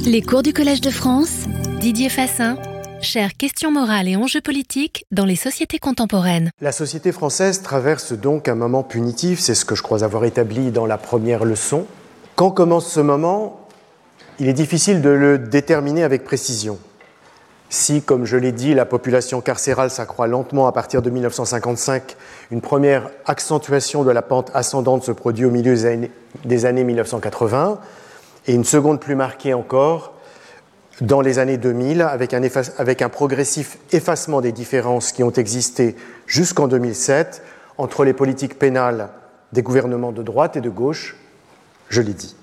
Les cours du Collège de France, Didier Fassin, chères questions morales et enjeux politiques dans les sociétés contemporaines. La société française traverse donc un moment punitif, c'est ce que je crois avoir établi dans la première leçon. Quand commence ce moment, il est difficile de le déterminer avec précision. Si, comme je l'ai dit, la population carcérale s'accroît lentement à partir de 1955, une première accentuation de la pente ascendante se produit au milieu des années 1980, et une seconde plus marquée encore dans les années 2000, avec un progressif effacement des différences qui ont existé jusqu'en 2007 entre les politiques pénales des gouvernements de droite et de gauche, je l'ai dit.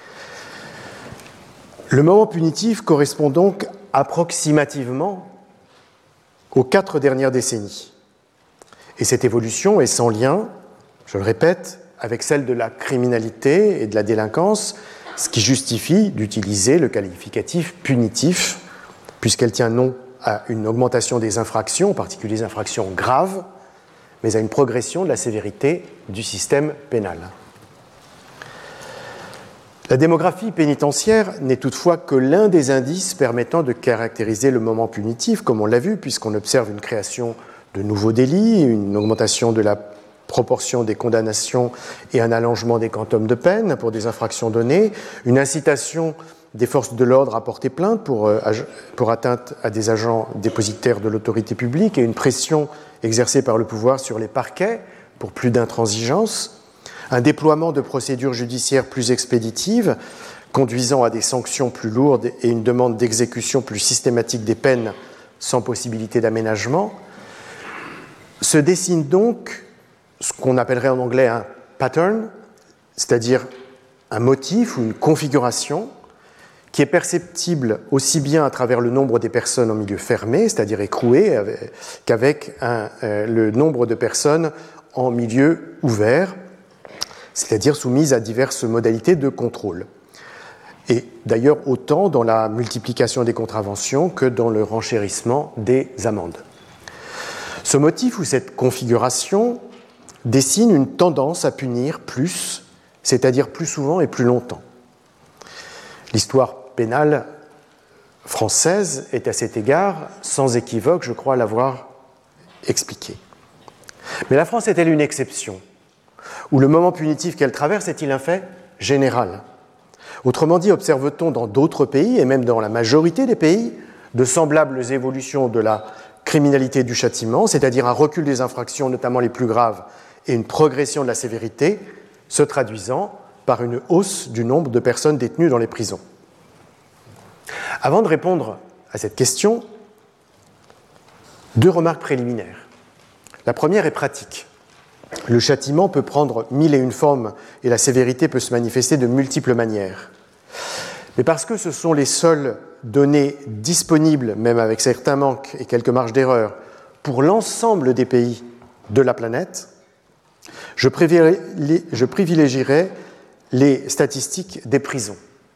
Le moment punitif correspond donc approximativement aux 4 dernières décennies. Et cette évolution est sans lien, je le répète, avec celle de la criminalité et de la délinquance, ce qui justifie d'utiliser le qualificatif punitif, puisqu'elle tient non à une augmentation des infractions, en particulier des infractions graves, mais à une progression de la sévérité du système pénal. La démographie pénitentiaire n'est toutefois que l'un des indices permettant de caractériser le moment punitif, comme on l'a vu, puisqu'on observe une création de nouveaux délits, une augmentation de la proportion des condamnations et un allongement des quantums de peine pour des infractions données, une incitation des forces de l'ordre à porter plainte pour atteinte à des agents dépositaires de l'autorité publique et une pression exercée par le pouvoir sur les parquets pour plus d'intransigeance, un déploiement de procédures judiciaires plus expéditives conduisant à des sanctions plus lourdes et une demande d'exécution plus systématique des peines sans possibilité d'aménagement, se dessine donc ce qu'on appellerait en anglais un pattern, c'est-à-dire un motif ou une configuration qui est perceptible aussi bien à travers le nombre des personnes en milieu fermé, c'est-à-dire écrouées, qu'avec le nombre de personnes en milieu ouvert, c'est-à-dire soumises à diverses modalités de contrôle. Et d'ailleurs autant dans la multiplication des contraventions que dans le renchérissement des amendes. Ce motif ou cette configuration dessine une tendance à punir plus, c'est-à-dire plus souvent et plus longtemps. L'histoire pénale française est à cet égard, sans équivoque, je crois l'avoir expliqué. Mais la France est-elle une exception, où le moment punitif qu'elle traverse est-il un fait général? Autrement dit, observe-t-on dans d'autres pays, et même dans la majorité des pays, de semblables évolutions de la criminalité du châtiment, c'est-à-dire un recul des infractions, notamment les plus graves, et une progression de la sévérité, se traduisant par une hausse du nombre de personnes détenues dans les prisons. Avant de répondre à cette question, 2 remarques préliminaires. La première est pratique. Le châtiment peut prendre 1001 formes et la sévérité peut se manifester de multiples manières. Mais parce que ce sont les seules données disponibles, même avec certains manques et quelques marges d'erreur, pour l'ensemble des pays de la planète, je privilégierai les statistiques des prisons.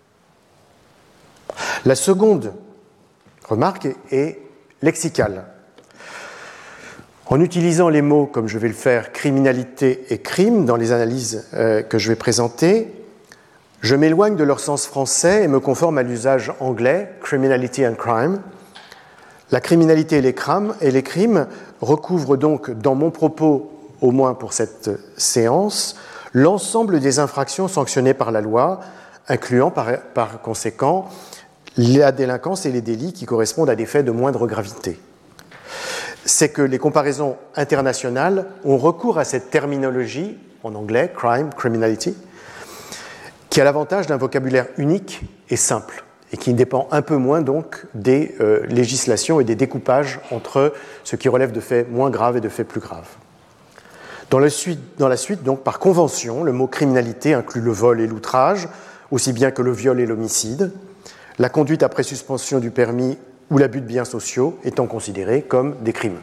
La seconde remarque est lexicale. En utilisant les mots, comme je vais le faire, criminalité et crime dans les analyses que je vais présenter, je m'éloigne de leur sens français et me conforme à l'usage anglais, criminality and crime. La criminalité et les crimes recouvrent donc, dans mon propos, au moins pour cette séance, l'ensemble des infractions sanctionnées par la loi, incluant par conséquent la délinquance et les délits qui correspondent à des faits de moindre gravité. C'est que les comparaisons internationales ont recours à cette terminologie, en anglais, crime, criminality, qui a l'avantage d'un vocabulaire unique et simple, et qui dépend un peu moins donc des législations et des découpages entre ce qui relève de faits moins graves et de faits plus graves. Dans la suite, donc, par convention, le mot criminalité inclut le vol et l'outrage, aussi bien que le viol et l'homicide, la conduite après suspension du permis ou l'abus de biens sociaux étant considérés comme des crimes.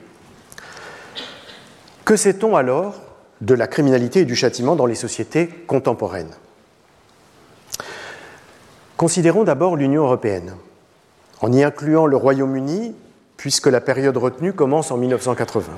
Que sait-on alors de la criminalité et du châtiment dans les sociétés contemporaines? Considérons d'abord l'Union européenne, en y incluant le Royaume-Uni, puisque la période retenue commence en 1980.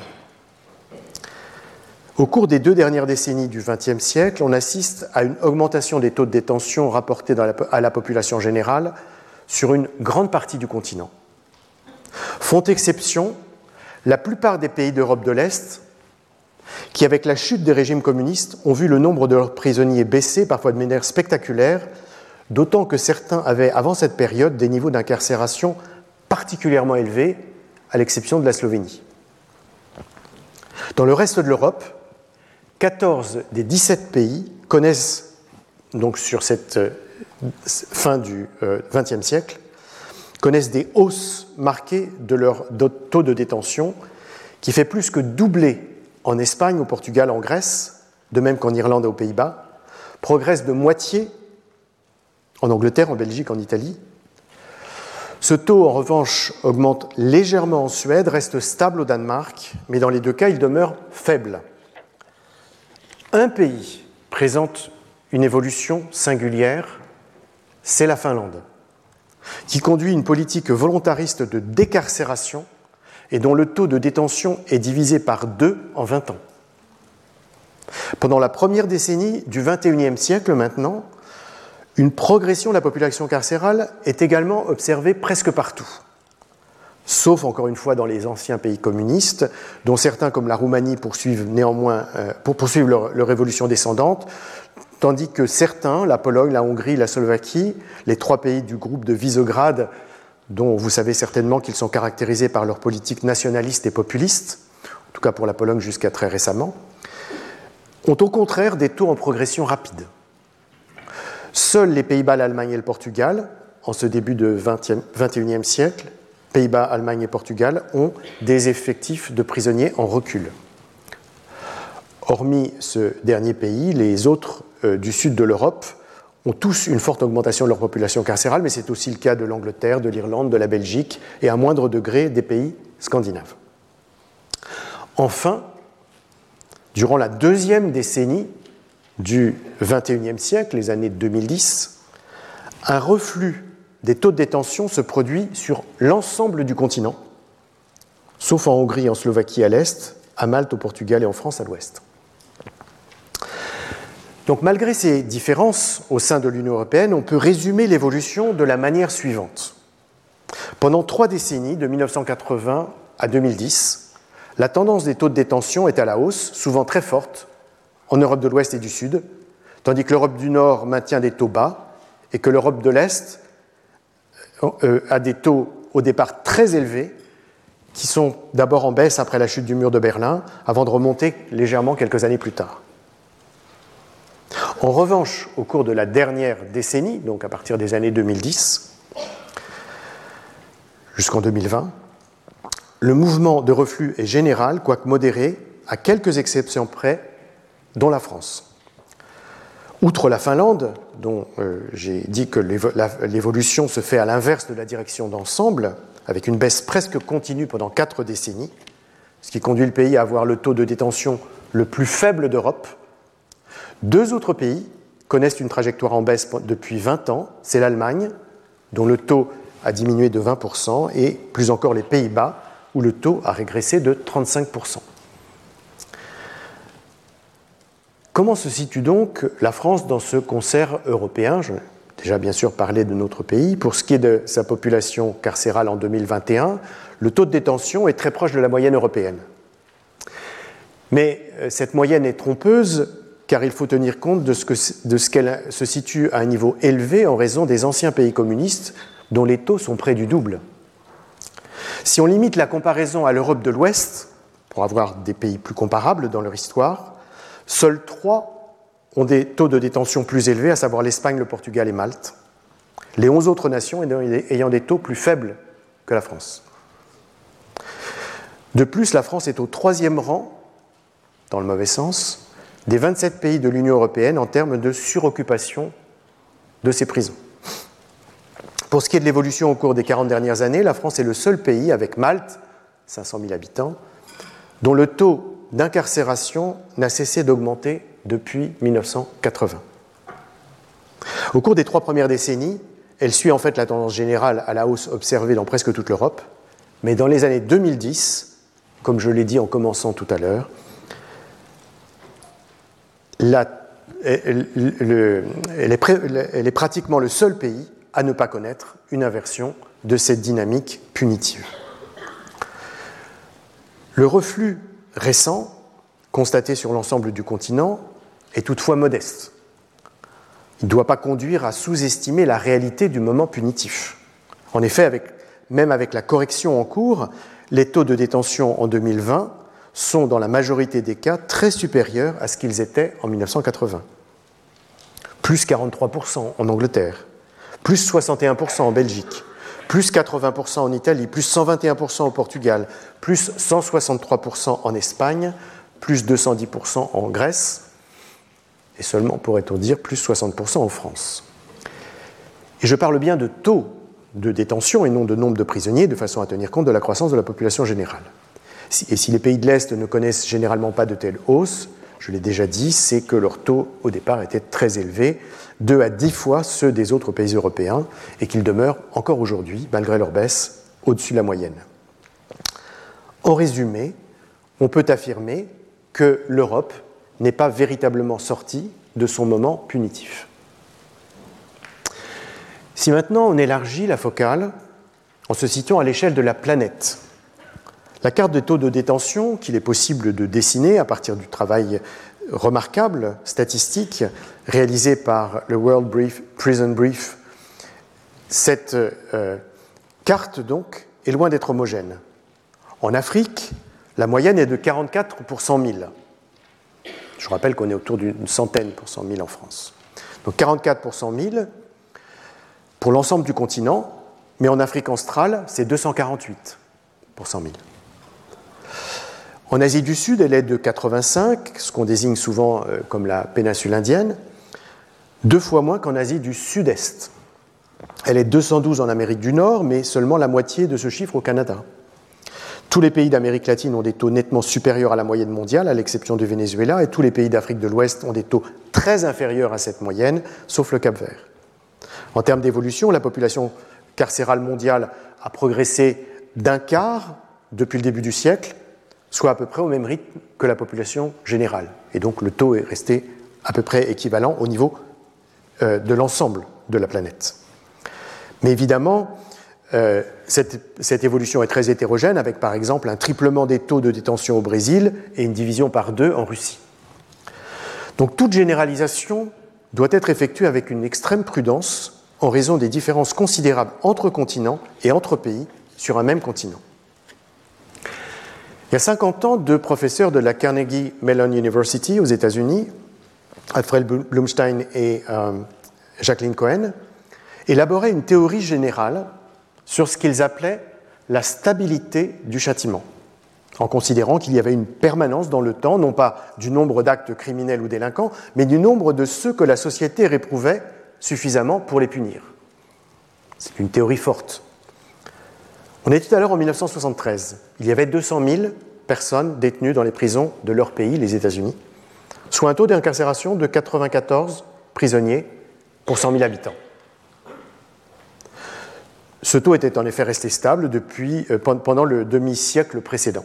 Au cours des 2 dernières décennies du XXe siècle, on assiste à une augmentation des taux de détention rapportés à la population générale sur une grande partie du continent. Font exception la plupart des pays d'Europe de l'Est qui, avec la chute des régimes communistes, ont vu le nombre de leurs prisonniers baisser, parfois de manière spectaculaire, d'autant que certains avaient, avant cette période, des niveaux d'incarcération particulièrement élevés, à l'exception de la Slovénie. Dans le reste de l'Europe, 14 des 17 pays connaissent, donc sur cette fin du XXe siècle, connaissent des hausses marquées de leur taux de détention, qui fait plus que doubler en Espagne, au Portugal, en Grèce, de même qu'en Irlande et aux Pays-Bas, progresse de moitié en Angleterre, en Belgique, en Italie. Ce taux, en revanche, augmente légèrement en Suède, reste stable au Danemark, mais dans les deux cas, il demeure faible. Un pays présente une évolution singulière, c'est la Finlande, qui conduit une politique volontariste de décarcération et dont le taux de détention est divisé par 2 en 20 ans. Pendant la première décennie du XXIe siècle maintenant, une progression de la population carcérale est également observée presque partout, sauf encore une fois dans les anciens pays communistes, dont certains comme la Roumanie poursuivent leur évolution descendante, tandis que certains, la Pologne, la Hongrie, la Slovaquie, les 3 pays du groupe de Visegrad, dont vous savez certainement qu'ils sont caractérisés par leur politique nationaliste et populiste, en tout cas pour la Pologne jusqu'à très récemment, ont au contraire des taux en progression rapide. Seuls les Pays-Bas, l'Allemagne et le Portugal, en ce début de XXIe siècle, Pays-Bas, Allemagne et Portugal, ont des effectifs de prisonniers en recul. Hormis ce dernier pays, les autres du sud de l'Europe ont tous une forte augmentation de leur population carcérale, mais c'est aussi le cas de l'Angleterre, de l'Irlande, de la Belgique et à moindre degré des pays scandinaves. Enfin, durant la deuxième décennie du XXIe siècle, les années 2010, un reflux des taux de détention se produit sur l'ensemble du continent, sauf en Hongrie et en Slovaquie à l'est, à Malte, au Portugal et en France à l'ouest. Donc, malgré ces différences au sein de l'Union européenne, on peut résumer l'évolution de la manière suivante. Pendant 3 décennies, de 1980 à 2010, la tendance des taux de détention est à la hausse, souvent très forte, en Europe de l'Ouest et du Sud, tandis que l'Europe du Nord maintient des taux bas et que l'Europe de l'Est a des taux au départ très élevés, qui sont d'abord en baisse après la chute du mur de Berlin, avant de remonter légèrement quelques années plus tard. En revanche, au cours de la dernière décennie, donc à partir des années 2010 jusqu'en 2020, le mouvement de reflux est général, quoique modéré, à quelques exceptions près, dont la France. Outre la Finlande, dont j'ai dit que l'évolution se fait à l'inverse de la direction d'ensemble, avec une baisse presque continue pendant 4 décennies, ce qui conduit le pays à avoir le taux de détention le plus faible d'Europe. 2 autres pays connaissent une trajectoire en baisse depuis 20 ans. C'est l'Allemagne, dont le taux a diminué de 20%, et plus encore les Pays-Bas, où le taux a régressé de 35%. Comment se situe donc la France dans ce concert européen ? J'ai déjà bien sûr parlé de notre pays. Pour ce qui est de sa population carcérale en 2021, le taux de détention est très proche de la moyenne européenne. Mais cette moyenne est trompeuse, car il faut tenir compte de ce qu'elle se situe à un niveau élevé en raison des anciens pays communistes dont les taux sont près du double. Si on limite la comparaison à l'Europe de l'Ouest, pour avoir des pays plus comparables dans leur histoire, seuls 3 ont des taux de détention plus élevés, à savoir l'Espagne, le Portugal et Malte, les 11 autres nations ayant des taux plus faibles que la France. De plus, la France est au 3e rang, dans le mauvais sens, des 27 pays de l'Union européenne en termes de suroccupation de ses prisons. Pour ce qui est de l'évolution au cours des 40 dernières années, la France est le seul pays, avec Malte, 500 000 habitants, dont le taux d'incarcération n'a cessé d'augmenter depuis 1980. Au cours des 3 premières décennies, elle suit en fait la tendance générale à la hausse observée dans presque toute l'Europe, mais dans les années 2010, comme je l'ai dit en commençant tout à l'heure, elle est pratiquement le seul pays à ne pas connaître une inversion de cette dynamique punitive. Le reflux récent, constaté sur l'ensemble du continent, est toutefois modeste. Il ne doit pas conduire à sous-estimer la réalité du moment punitif. En effet, même avec la correction en cours, les taux de détention en 2020 sont dans la majorité des cas très supérieurs à ce qu'ils étaient en 1980. Plus 43% en Angleterre, plus 61% en Belgique, plus 80% en Italie, plus 121% au Portugal, plus 163% en Espagne, plus 210% en Grèce, et seulement, pourrait-on dire, plus 60% en France. Et je parle bien de taux de détention et non de nombre de prisonniers, de façon à tenir compte de la croissance de la population générale. Et si les pays de l'Est ne connaissent généralement pas de telles hausses, je l'ai déjà dit, c'est que leur taux au départ était très élevé, 2 à 10 fois ceux des autres pays européens, et qu'ils demeurent encore aujourd'hui, malgré leur baisse, au-dessus de la moyenne. En résumé, on peut affirmer que l'Europe n'est pas véritablement sortie de son moment punitif. Si maintenant on élargit la focale en se situant à l'échelle de la planète, la carte de taux de détention qu'il est possible de dessiner à partir du travail remarquable, statistique, réalisé par le World Prison Brief, cette carte donc est loin d'être homogène. En Afrique, la moyenne est de 44 pour 100 000. Je rappelle qu'on est autour d'une centaine pour 100 000 en France. Donc 44 pour 100 000 pour l'ensemble du continent, mais en Afrique australe, c'est 248 pour 100 000. En Asie du Sud, elle est de 85, ce qu'on désigne souvent comme la péninsule indienne, 2 fois moins qu'en Asie du Sud-Est. Elle est 212 en Amérique du Nord, mais seulement la moitié de ce chiffre au Canada. Tous les pays d'Amérique latine ont des taux nettement supérieurs à la moyenne mondiale, à l'exception du Venezuela, et tous les pays d'Afrique de l'Ouest ont des taux très inférieurs à cette moyenne, sauf le Cap-Vert. En termes d'évolution, la population carcérale mondiale a progressé d'un quart depuis le début du siècle, soit à peu près au même rythme que la population générale. Et donc le taux est resté à peu près équivalent au niveau de l'ensemble de la planète. Mais évidemment, cette évolution est très hétérogène, avec par exemple un triplement des taux de détention au Brésil et une division par 2 en Russie. Donc toute généralisation doit être effectuée avec une extrême prudence en raison des différences considérables entre continents et entre pays sur un même continent. Il y a 50 ans, 2 professeurs de la Carnegie Mellon University aux États-Unis, Alfred Blumstein et Jacqueline Cohen, élaboraient une théorie générale sur ce qu'ils appelaient la stabilité du châtiment, en considérant qu'il y avait une permanence dans le temps, non pas du nombre d'actes criminels ou délinquants, mais du nombre de ceux que la société réprouvait suffisamment pour les punir. C'est une théorie forte. On est tout à l'heure en 1973. Il y avait 200 000 personnes détenues dans les prisons de leur pays, les États-Unis, soit un taux d'incarcération de 94 prisonniers pour 100 000 habitants. Ce taux était en effet resté stable pendant le demi-siècle précédent.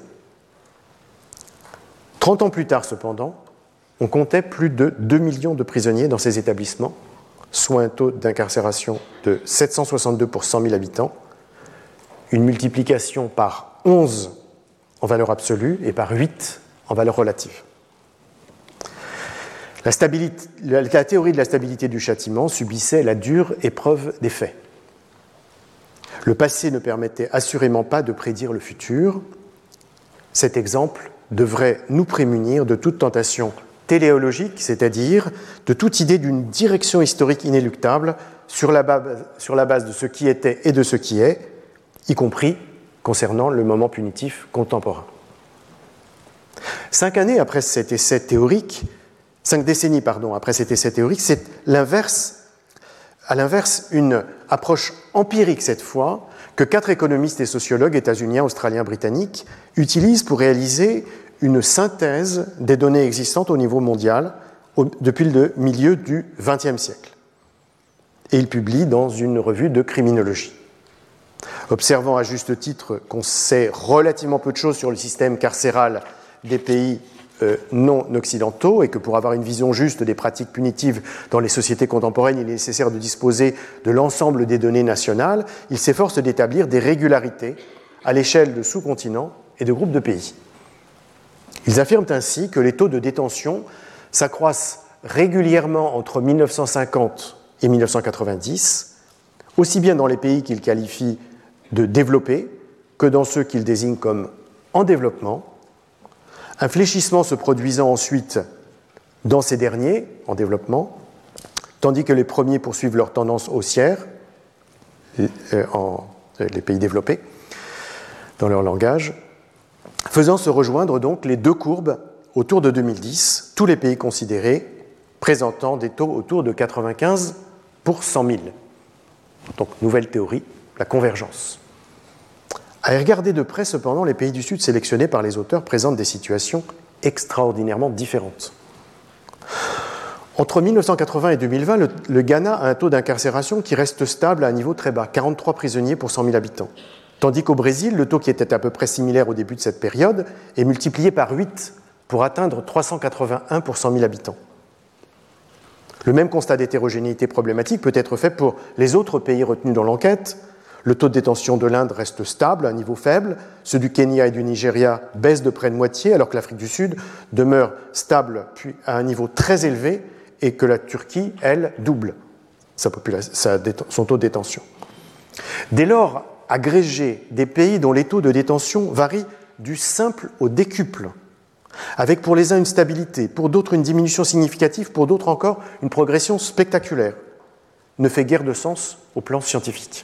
30 ans plus tard, cependant, on comptait plus de 2 millions de prisonniers dans ces établissements, soit un taux d'incarcération de 762 pour 100 000 habitants, une multiplication par 11 en valeur absolue et par 8 en valeur relative. La théorie de la stabilité du châtiment subissait la dure épreuve des faits. Le passé ne permettait assurément pas de prédire le futur. Cet exemple devrait nous prémunir de toute tentation téléologique, c'est-à-dire de toute idée d'une direction historique inéluctable sur la base de ce qui était et de ce qui est, y compris concernant le moment punitif contemporain. 5 décennies après cet essai théorique, c'est à l'inverse une approche empirique cette fois, que 4 économistes et sociologues états-uniens, australiens, britanniques utilisent pour réaliser une synthèse des données existantes au niveau mondial depuis le milieu du XXe siècle. Et ils publient dans une revue de criminologie. Observant à juste titre qu'on sait relativement peu de choses sur le système carcéral des pays non occidentaux et que pour avoir une vision juste des pratiques punitives dans les sociétés contemporaines, il est nécessaire de disposer de l'ensemble des données nationales, il s'efforce d'établir des régularités à l'échelle de sous-continents et de groupes de pays. Ils affirment ainsi que les taux de détention s'accroissent régulièrement entre 1950 et 1990, aussi bien dans les pays qu'ils qualifient de développés que dans ceux qu'ils désignent comme en développement, un fléchissement se produisant ensuite dans ces derniers, en développement, tandis que les premiers poursuivent leur tendance haussière, les pays développés, dans leur langage, faisant se rejoindre donc les deux courbes autour de 2010, tous les pays considérés présentant des taux autour de 95 pour 100 000. Donc, nouvelle théorie, la convergence. À y regarder de près, cependant, les pays du Sud sélectionnés par les auteurs présentent des situations extraordinairement différentes. Entre 1980 et 2020, le Ghana a un taux d'incarcération qui reste stable à un niveau très bas, 43 prisonniers pour 100 000 habitants. Tandis qu'au Brésil, le taux qui était à peu près similaire au début de cette période est multiplié par 8 pour atteindre 381 pour 100 000 habitants. Le même constat d'hétérogénéité problématique peut être fait pour les autres pays retenus dans l'enquête. Le taux de détention de l'Inde reste stable à un niveau faible, ceux du Kenya et du Nigeria baissent de près de moitié, alors que l'Afrique du Sud demeure stable puis à un niveau très élevé et que la Turquie, elle, double son taux de détention. Dès lors, agréger des pays dont les taux de détention varient du simple au décuple, avec pour les uns une stabilité, pour d'autres une diminution significative, pour d'autres encore une progression spectaculaire, ne fait guère de sens au plan scientifique.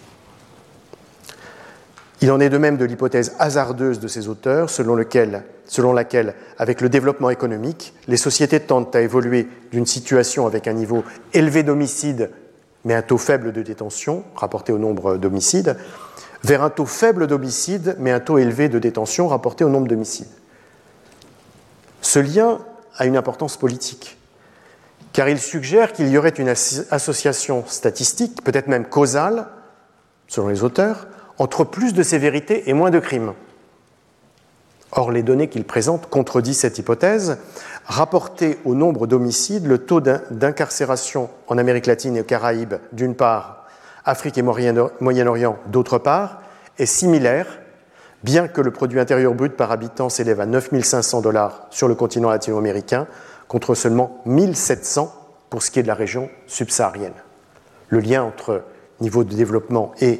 Il en est de même de l'hypothèse hasardeuse de ces auteurs, selon laquelle, avec le développement économique, les sociétés tendent à évoluer d'une situation avec un niveau élevé d'homicides, mais un taux faible de détention, rapporté au nombre d'homicides, vers un taux faible d'homicides, mais un taux élevé de détention, rapporté au nombre d'homicides. Ce lien a une importance politique, car il suggère qu'il y aurait une association statistique, peut-être même causale, selon les auteurs, entre plus de sévérité et moins de crimes. Or, les données qu'il présente contredisent cette hypothèse. Rapporté au nombre d'homicides, le taux d'incarcération en Amérique latine et aux Caraïbes, d'une part, Afrique et Moyen-Orient, d'autre part, est similaire, bien que le produit intérieur brut par habitant s'élève à 9 500 $ sur le continent latino-américain, contre seulement 1 700 pour ce qui est de la région subsaharienne. Le lien entre niveau de développement et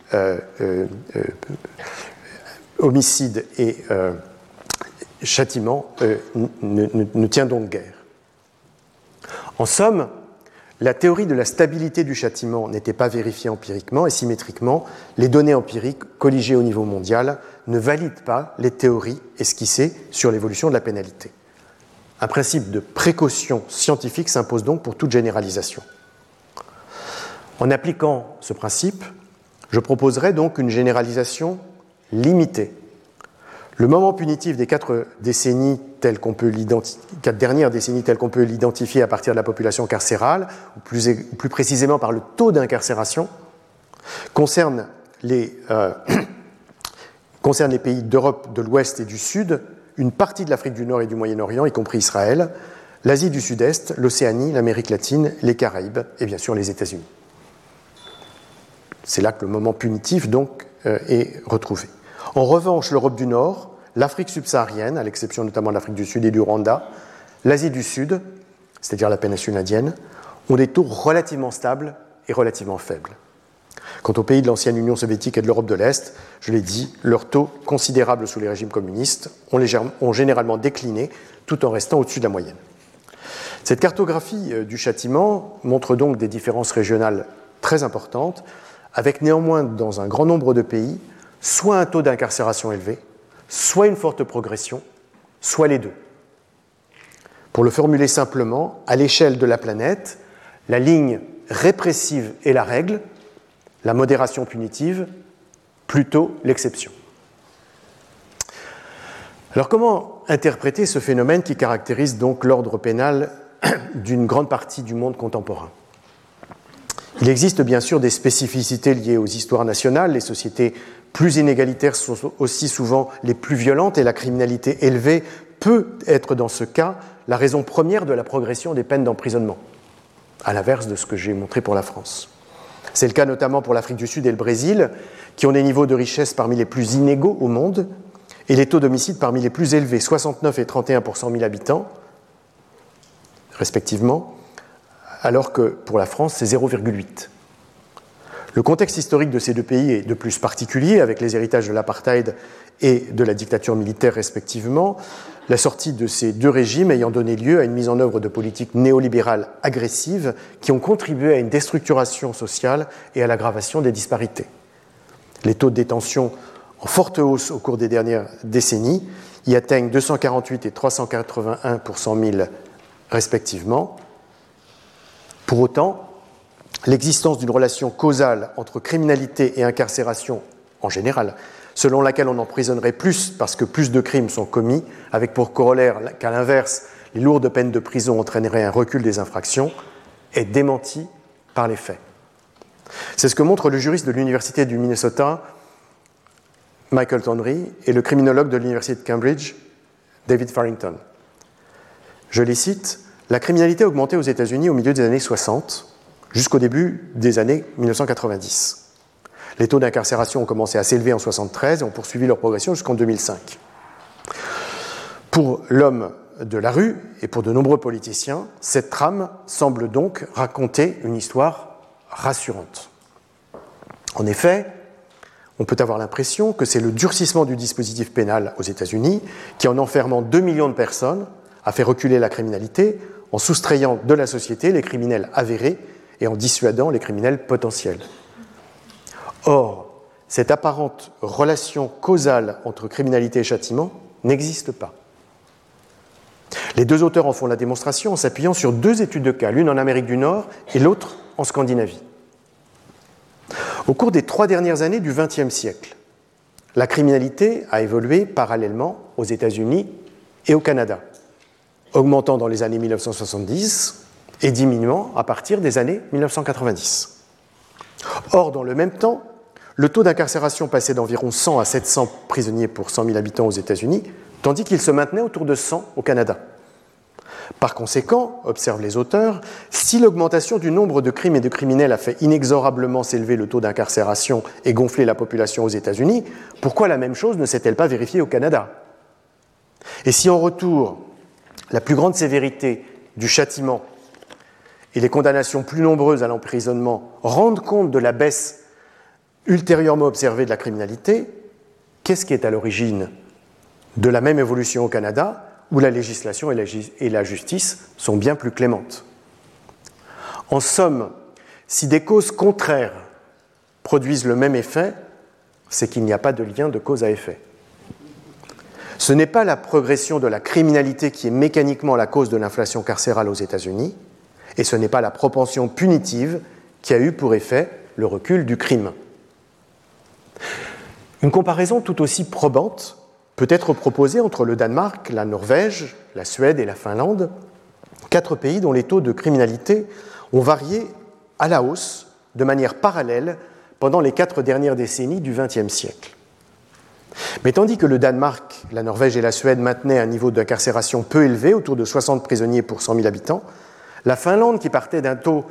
homicide et châtiment ne tient donc guère. En somme, la théorie de la stabilité du châtiment n'était pas vérifiée empiriquement et symétriquement, les données empiriques colligées au niveau mondial ne valident pas les théories esquissées sur l'évolution de la pénalité. Un principe de précaution scientifique s'impose donc pour toute généralisation. En appliquant ce principe, je proposerai donc une généralisation limitée. Le moment punitif des 4 dernières décennies telles qu'on peut l'identifier à partir de la population carcérale, ou plus précisément par le taux d'incarcération, concerne les pays d'Europe de l'Ouest et du Sud, une partie de l'Afrique du Nord et du Moyen-Orient, y compris Israël, l'Asie du Sud-Est, l'Océanie, l'Amérique latine, les Caraïbes et bien sûr les États-Unis. C'est là que le moment punitif donc est retrouvé. En revanche, l'Europe du Nord, l'Afrique subsaharienne, à l'exception notamment de l'Afrique du Sud et du Rwanda, l'Asie du Sud, c'est-à-dire la péninsule indienne, ont des taux relativement stables et relativement faibles. Quant aux pays de l'ancienne Union soviétique et de l'Europe de l'Est, je l'ai dit, leurs taux considérables sous les régimes communistes ont généralement décliné tout en restant au-dessus de la moyenne. Cette cartographie du châtiment montre donc des différences régionales très importantes, avec néanmoins dans un grand nombre de pays, soit un taux d'incarcération élevé, soit une forte progression, soit les deux. Pour le formuler simplement, à l'échelle de la planète, la ligne répressive est la règle, la modération punitive, plutôt l'exception. Alors comment interpréter ce phénomène qui caractérise donc l'ordre pénal d'une grande partie du monde contemporain ? Il existe bien sûr des spécificités liées aux histoires nationales. Les sociétés plus inégalitaires sont aussi souvent les plus violentes et la criminalité élevée peut être dans ce cas la raison première de la progression des peines d'emprisonnement, à l'inverse de ce que j'ai montré pour la France. C'est le cas notamment pour l'Afrique du Sud et le Brésil, qui ont des niveaux de richesse parmi les plus inégaux au monde et les taux d'homicide parmi les plus élevés, 69 et 31 pour 100 000 habitants, respectivement, alors que pour la France, c'est 0,8. Le contexte historique de ces deux pays est de plus particulier, avec les héritages de l'apartheid et de la dictature militaire respectivement, la sortie de ces deux régimes ayant donné lieu à une mise en œuvre de politiques néolibérales agressives qui ont contribué à une déstructuration sociale et à l'aggravation des disparités. Les taux de détention en forte hausse au cours des dernières décennies y atteignent 248 et 381 pour 100 000 respectivement. Pour autant, l'existence d'une relation causale entre criminalité et incarcération en général, selon laquelle on emprisonnerait plus parce que plus de crimes sont commis, avec pour corollaire qu'à l'inverse, les lourdes peines de prison entraîneraient un recul des infractions, est démentie par les faits. C'est ce que montre le juriste de l'Université du Minnesota, Michael Tonry, et le criminologue de l'Université de Cambridge, David Farrington. Je les cite, « La criminalité a augmenté aux États-Unis au milieu des années 60, jusqu'au début des années 1990. Les taux d'incarcération ont commencé à s'élever en 1973 et ont poursuivi leur progression jusqu'en 2005. Pour l'homme de la rue et pour de nombreux politiciens, cette trame semble donc raconter une histoire rassurante. En effet, on peut avoir l'impression que c'est le durcissement du dispositif pénal aux États-Unis qui, en enfermant 2 millions de personnes, a fait reculer la criminalité en soustrayant de la société les criminels avérés et en dissuadant les criminels potentiels. Or, cette apparente relation causale entre criminalité et châtiment n'existe pas. Les deux auteurs en font la démonstration en s'appuyant sur deux études de cas, l'une en Amérique du Nord et l'autre en Scandinavie. Au cours des 3 dernières années du XXe siècle, la criminalité a évolué parallèlement aux États-Unis et au Canada, augmentant dans les années 1970 et diminuant à partir des années 1990. Or, dans le même temps, le taux d'incarcération passait d'environ 100 à 700 prisonniers pour 100 000 habitants aux États-Unis, tandis qu'il se maintenait autour de 100 au Canada. Par conséquent, observent les auteurs, si l'augmentation du nombre de crimes et de criminels a fait inexorablement s'élever le taux d'incarcération et gonfler la population aux États-Unis, pourquoi la même chose ne s'est-elle pas vérifiée au Canada ? Et si en retour, la plus grande sévérité du châtiment et les condamnations plus nombreuses à l'emprisonnement rendent compte de la baisse ultérieurement observée de la criminalité, qu'est-ce qui est à l'origine de la même évolution au Canada, où la législation et la justice sont bien plus clémentes ? En somme, si des causes contraires produisent le même effet, c'est qu'il n'y a pas de lien de cause à effet. Ce n'est pas la progression de la criminalité qui est mécaniquement la cause de l'inflation carcérale aux États-Unis, et ce n'est pas la propension punitive qui a eu pour effet le recul du crime. Une comparaison tout aussi probante peut être proposée entre le Danemark, la Norvège, la Suède et la Finlande, 4 pays dont les taux de criminalité ont varié à la hausse de manière parallèle pendant les 4 dernières décennies du XXe siècle. Mais tandis que le Danemark, la Norvège et la Suède maintenaient un niveau d'incarcération peu élevé, autour de 60 prisonniers pour 100 000 habitants, la Finlande, qui partait d'un taux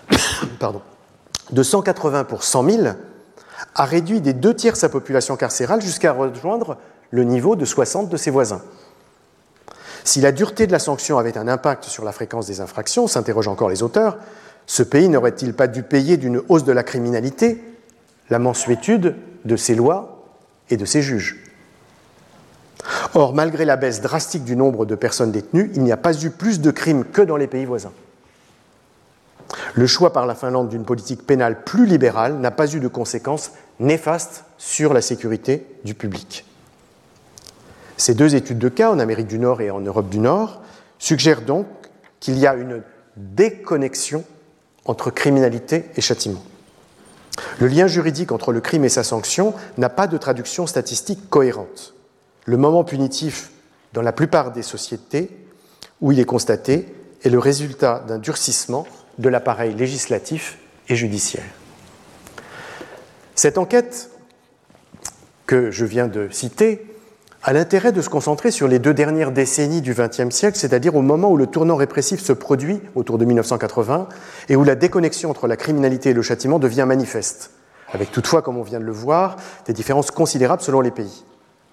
de 180 pour 100 000, a réduit des 2/3 sa population carcérale jusqu'à rejoindre le niveau de 60 de ses voisins. Si la dureté de la sanction avait un impact sur la fréquence des infractions, s'interrogent encore les auteurs, ce pays n'aurait-il pas dû payer d'une hausse de la criminalité la mansuétude de ses lois et de ses juges ? Or, malgré la baisse drastique du nombre de personnes détenues, il n'y a pas eu plus de crimes que dans les pays voisins. Le choix par la Finlande d'une politique pénale plus libérale n'a pas eu de conséquences néfastes sur la sécurité du public. Ces 2 études de cas, en Amérique du Nord et en Europe du Nord, suggèrent donc qu'il y a une déconnexion entre criminalité et châtiment. Le lien juridique entre le crime et sa sanction n'a pas de traduction statistique cohérente. Le moment punitif, dans la plupart des sociétés où il est constaté, est le résultat d'un durcissement de l'appareil législatif et judiciaire. Cette enquête que je viens de citer a l'intérêt de se concentrer sur les 2 dernières décennies du XXe siècle, c'est-à-dire au moment où le tournant répressif se produit autour de 1980 et où la déconnexion entre la criminalité et le châtiment devient manifeste, avec toutefois, comme on vient de le voir, des différences considérables selon les pays.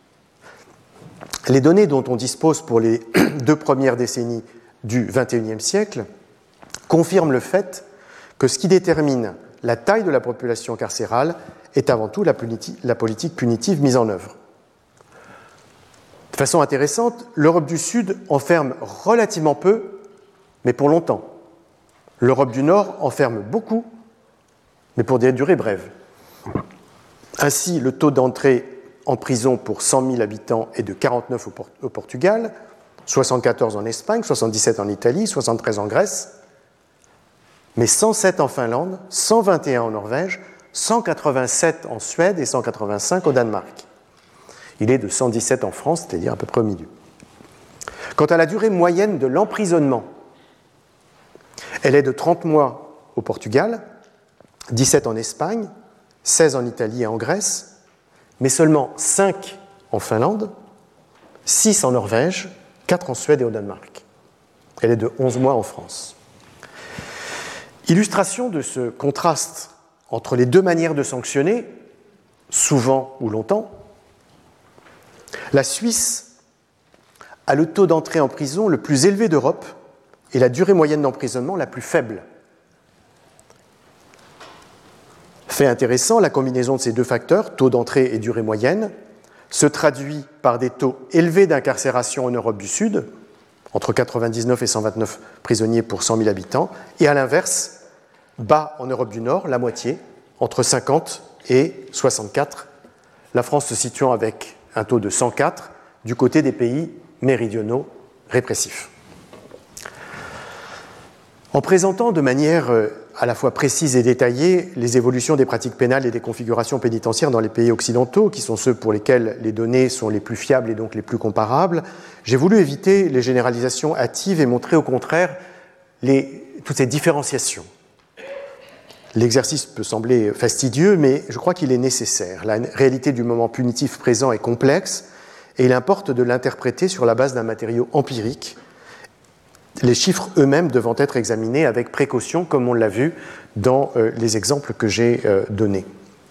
Les données dont on dispose pour les 2 premières décennies du XXIe siècle confirment le fait que ce qui détermine la taille de la population carcérale est avant tout la politique punitive mise en œuvre. De façon intéressante, l'Europe du Sud enferme relativement peu, mais pour longtemps. L'Europe du Nord enferme beaucoup, mais pour des durées brèves. Ainsi, le taux d'entrée en prison pour 100 000 habitants est de 49 au Portugal, 74 en Espagne, 77 en Italie, 73 en Grèce, mais 107 en Finlande, 121 en Norvège, 187 en Suède et 185 au Danemark. Il est de 117 en France, c'est-à-dire à peu près au milieu. Quant à la durée moyenne de l'emprisonnement, elle est de 30 mois au Portugal, 17 en Espagne, 16 en Italie et en Grèce, mais seulement 5 en Finlande, 6 en Norvège, 4 en Suède et au Danemark. Elle est de 11 mois en France. Illustration de ce contraste entre les 2 manières de sanctionner, souvent ou longtemps, la Suisse a le taux d'entrée en prison le plus élevé d'Europe et la durée moyenne d'emprisonnement la plus faible. Fait intéressant, la combinaison de ces 2 facteurs, taux d'entrée et durée moyenne, se traduit par des taux élevés d'incarcération en Europe du Sud, entre 99 et 129 prisonniers pour 100 000 habitants, et à l'inverse, bas en Europe du Nord, la moitié, entre 50 et 64, la France se situant avec un taux de 104 du côté des pays méridionaux répressifs. En présentant de manière à la fois précise et détaillée les évolutions des pratiques pénales et des configurations pénitentiaires dans les pays occidentaux, qui sont ceux pour lesquels les données sont les plus fiables et donc les plus comparables, j'ai voulu éviter les généralisations hâtives et montrer au contraire toutes ces différenciations. L'exercice peut sembler fastidieux, mais je crois qu'il est nécessaire. La réalité du moment punitif présent est complexe et il importe de l'interpréter sur la base d'un matériau empirique, les chiffres eux-mêmes devant être examinés avec précaution, comme on l'a vu dans les exemples que j'ai donnés.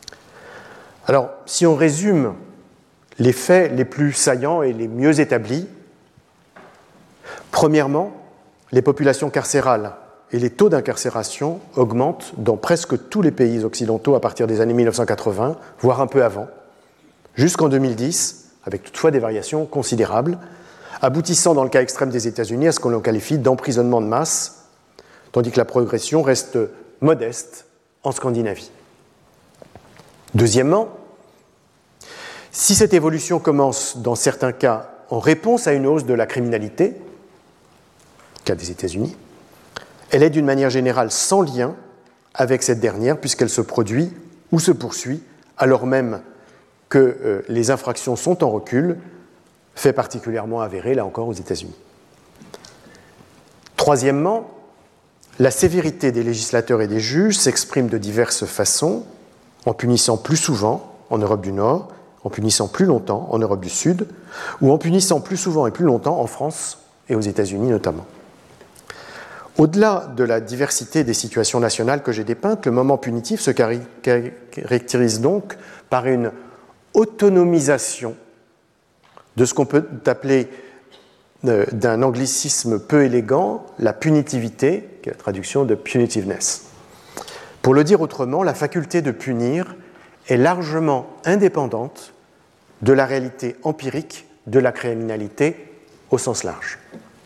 Alors, si on résume les faits les plus saillants et les mieux établis, premièrement, les populations carcérales et les taux d'incarcération augmentent dans presque tous les pays occidentaux à partir des années 1980, voire un peu avant, jusqu'en 2010, avec toutefois des variations considérables, aboutissant dans le cas extrême des États-Unis à ce qu'on qualifie d'emprisonnement de masse, tandis que la progression reste modeste en Scandinavie. Deuxièmement, si cette évolution commence dans certains cas en réponse à une hausse de la criminalité, cas des États-Unis, elle est d'une manière générale sans lien avec cette dernière puisqu'elle se produit ou se poursuit alors même que les infractions sont en recul, fait particulièrement avéré, là encore, aux États-Unis. Troisièmement, la sévérité des législateurs et des juges s'exprime de diverses façons, en punissant plus souvent en Europe du Nord, en punissant plus longtemps en Europe du Sud, ou en punissant plus souvent et plus longtemps en France et aux États-Unis notamment. Au-delà de la diversité des situations nationales que j'ai dépeintes, le moment punitif se caractérise donc par une autonomisation de ce qu'on peut appeler d'un anglicisme peu élégant, la punitivité, qui est la traduction de punitiveness. Pour le dire autrement, la faculté de punir est largement indépendante de la réalité empirique de la criminalité au sens large.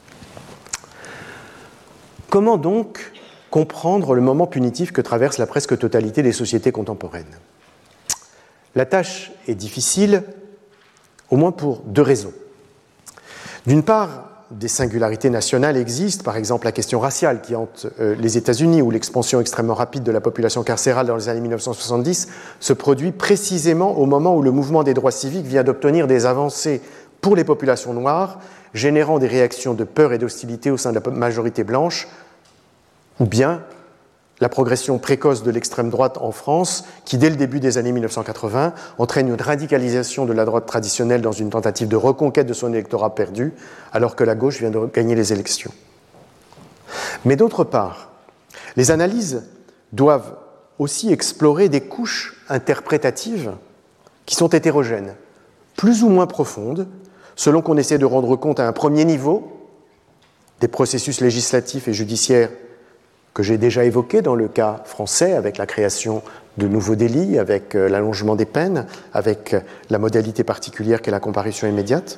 Comment donc comprendre le moment punitif que traverse la presque totalité des sociétés contemporaines ? La tâche est difficile, au moins pour 2 raisons. D'une part, des singularités nationales existent, par exemple la question raciale qui hante les États-Unis, où l'expansion extrêmement rapide de la population carcérale dans les années 1970 se produit précisément au moment où le mouvement des droits civiques vient d'obtenir des avancées pour les populations noires, générant des réactions de peur et d'hostilité au sein de la majorité blanche, ou bien la progression précoce de l'extrême droite en France, qui dès le début des années 1980 entraîne une radicalisation de la droite traditionnelle dans une tentative de reconquête de son électorat perdu, alors que la gauche vient de gagner les élections. Mais d'autre part, les analyses doivent aussi explorer des couches interprétatives qui sont hétérogènes, plus ou moins profondes, selon qu'on essaie de rendre compte à un premier niveau des processus législatifs et judiciaires que j'ai déjà évoqués dans le cas français, avec la création de nouveaux délits, avec l'allongement des peines, avec la modalité particulière qu'est la comparution immédiate.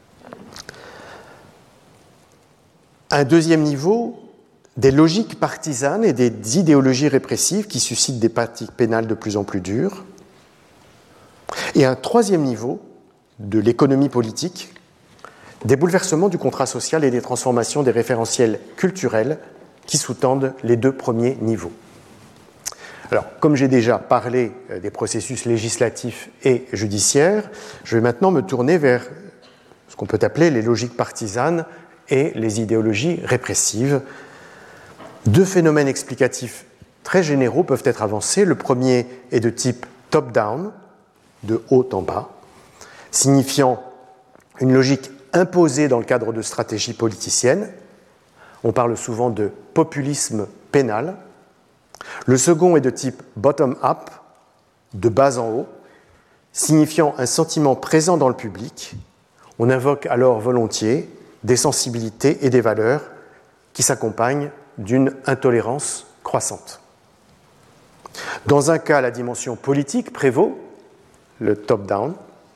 Un deuxième niveau, des logiques partisanes et des idéologies répressives qui suscitent des pratiques pénales de plus en plus dures. Et un troisième niveau, de l'économie politique, des bouleversements du contrat social et des transformations des référentiels culturels qui sous-tendent les deux premiers niveaux. Alors, comme j'ai déjà parlé des processus législatifs et judiciaires, je vais maintenant me tourner vers ce qu'on peut appeler les logiques partisanes et les idéologies répressives. Deux phénomènes explicatifs très généraux peuvent être avancés. Le premier est de type top-down, de haut en bas, signifiant une logique imposée dans le cadre de stratégies politiciennes. On parle souvent de populisme pénal. Le second est de type bottom-up, de bas en haut, signifiant un sentiment présent dans le public. On invoque alors volontiers des sensibilités et des valeurs qui s'accompagnent d'une intolérance croissante. Dans un cas, la dimension politique prévaut, le top-down.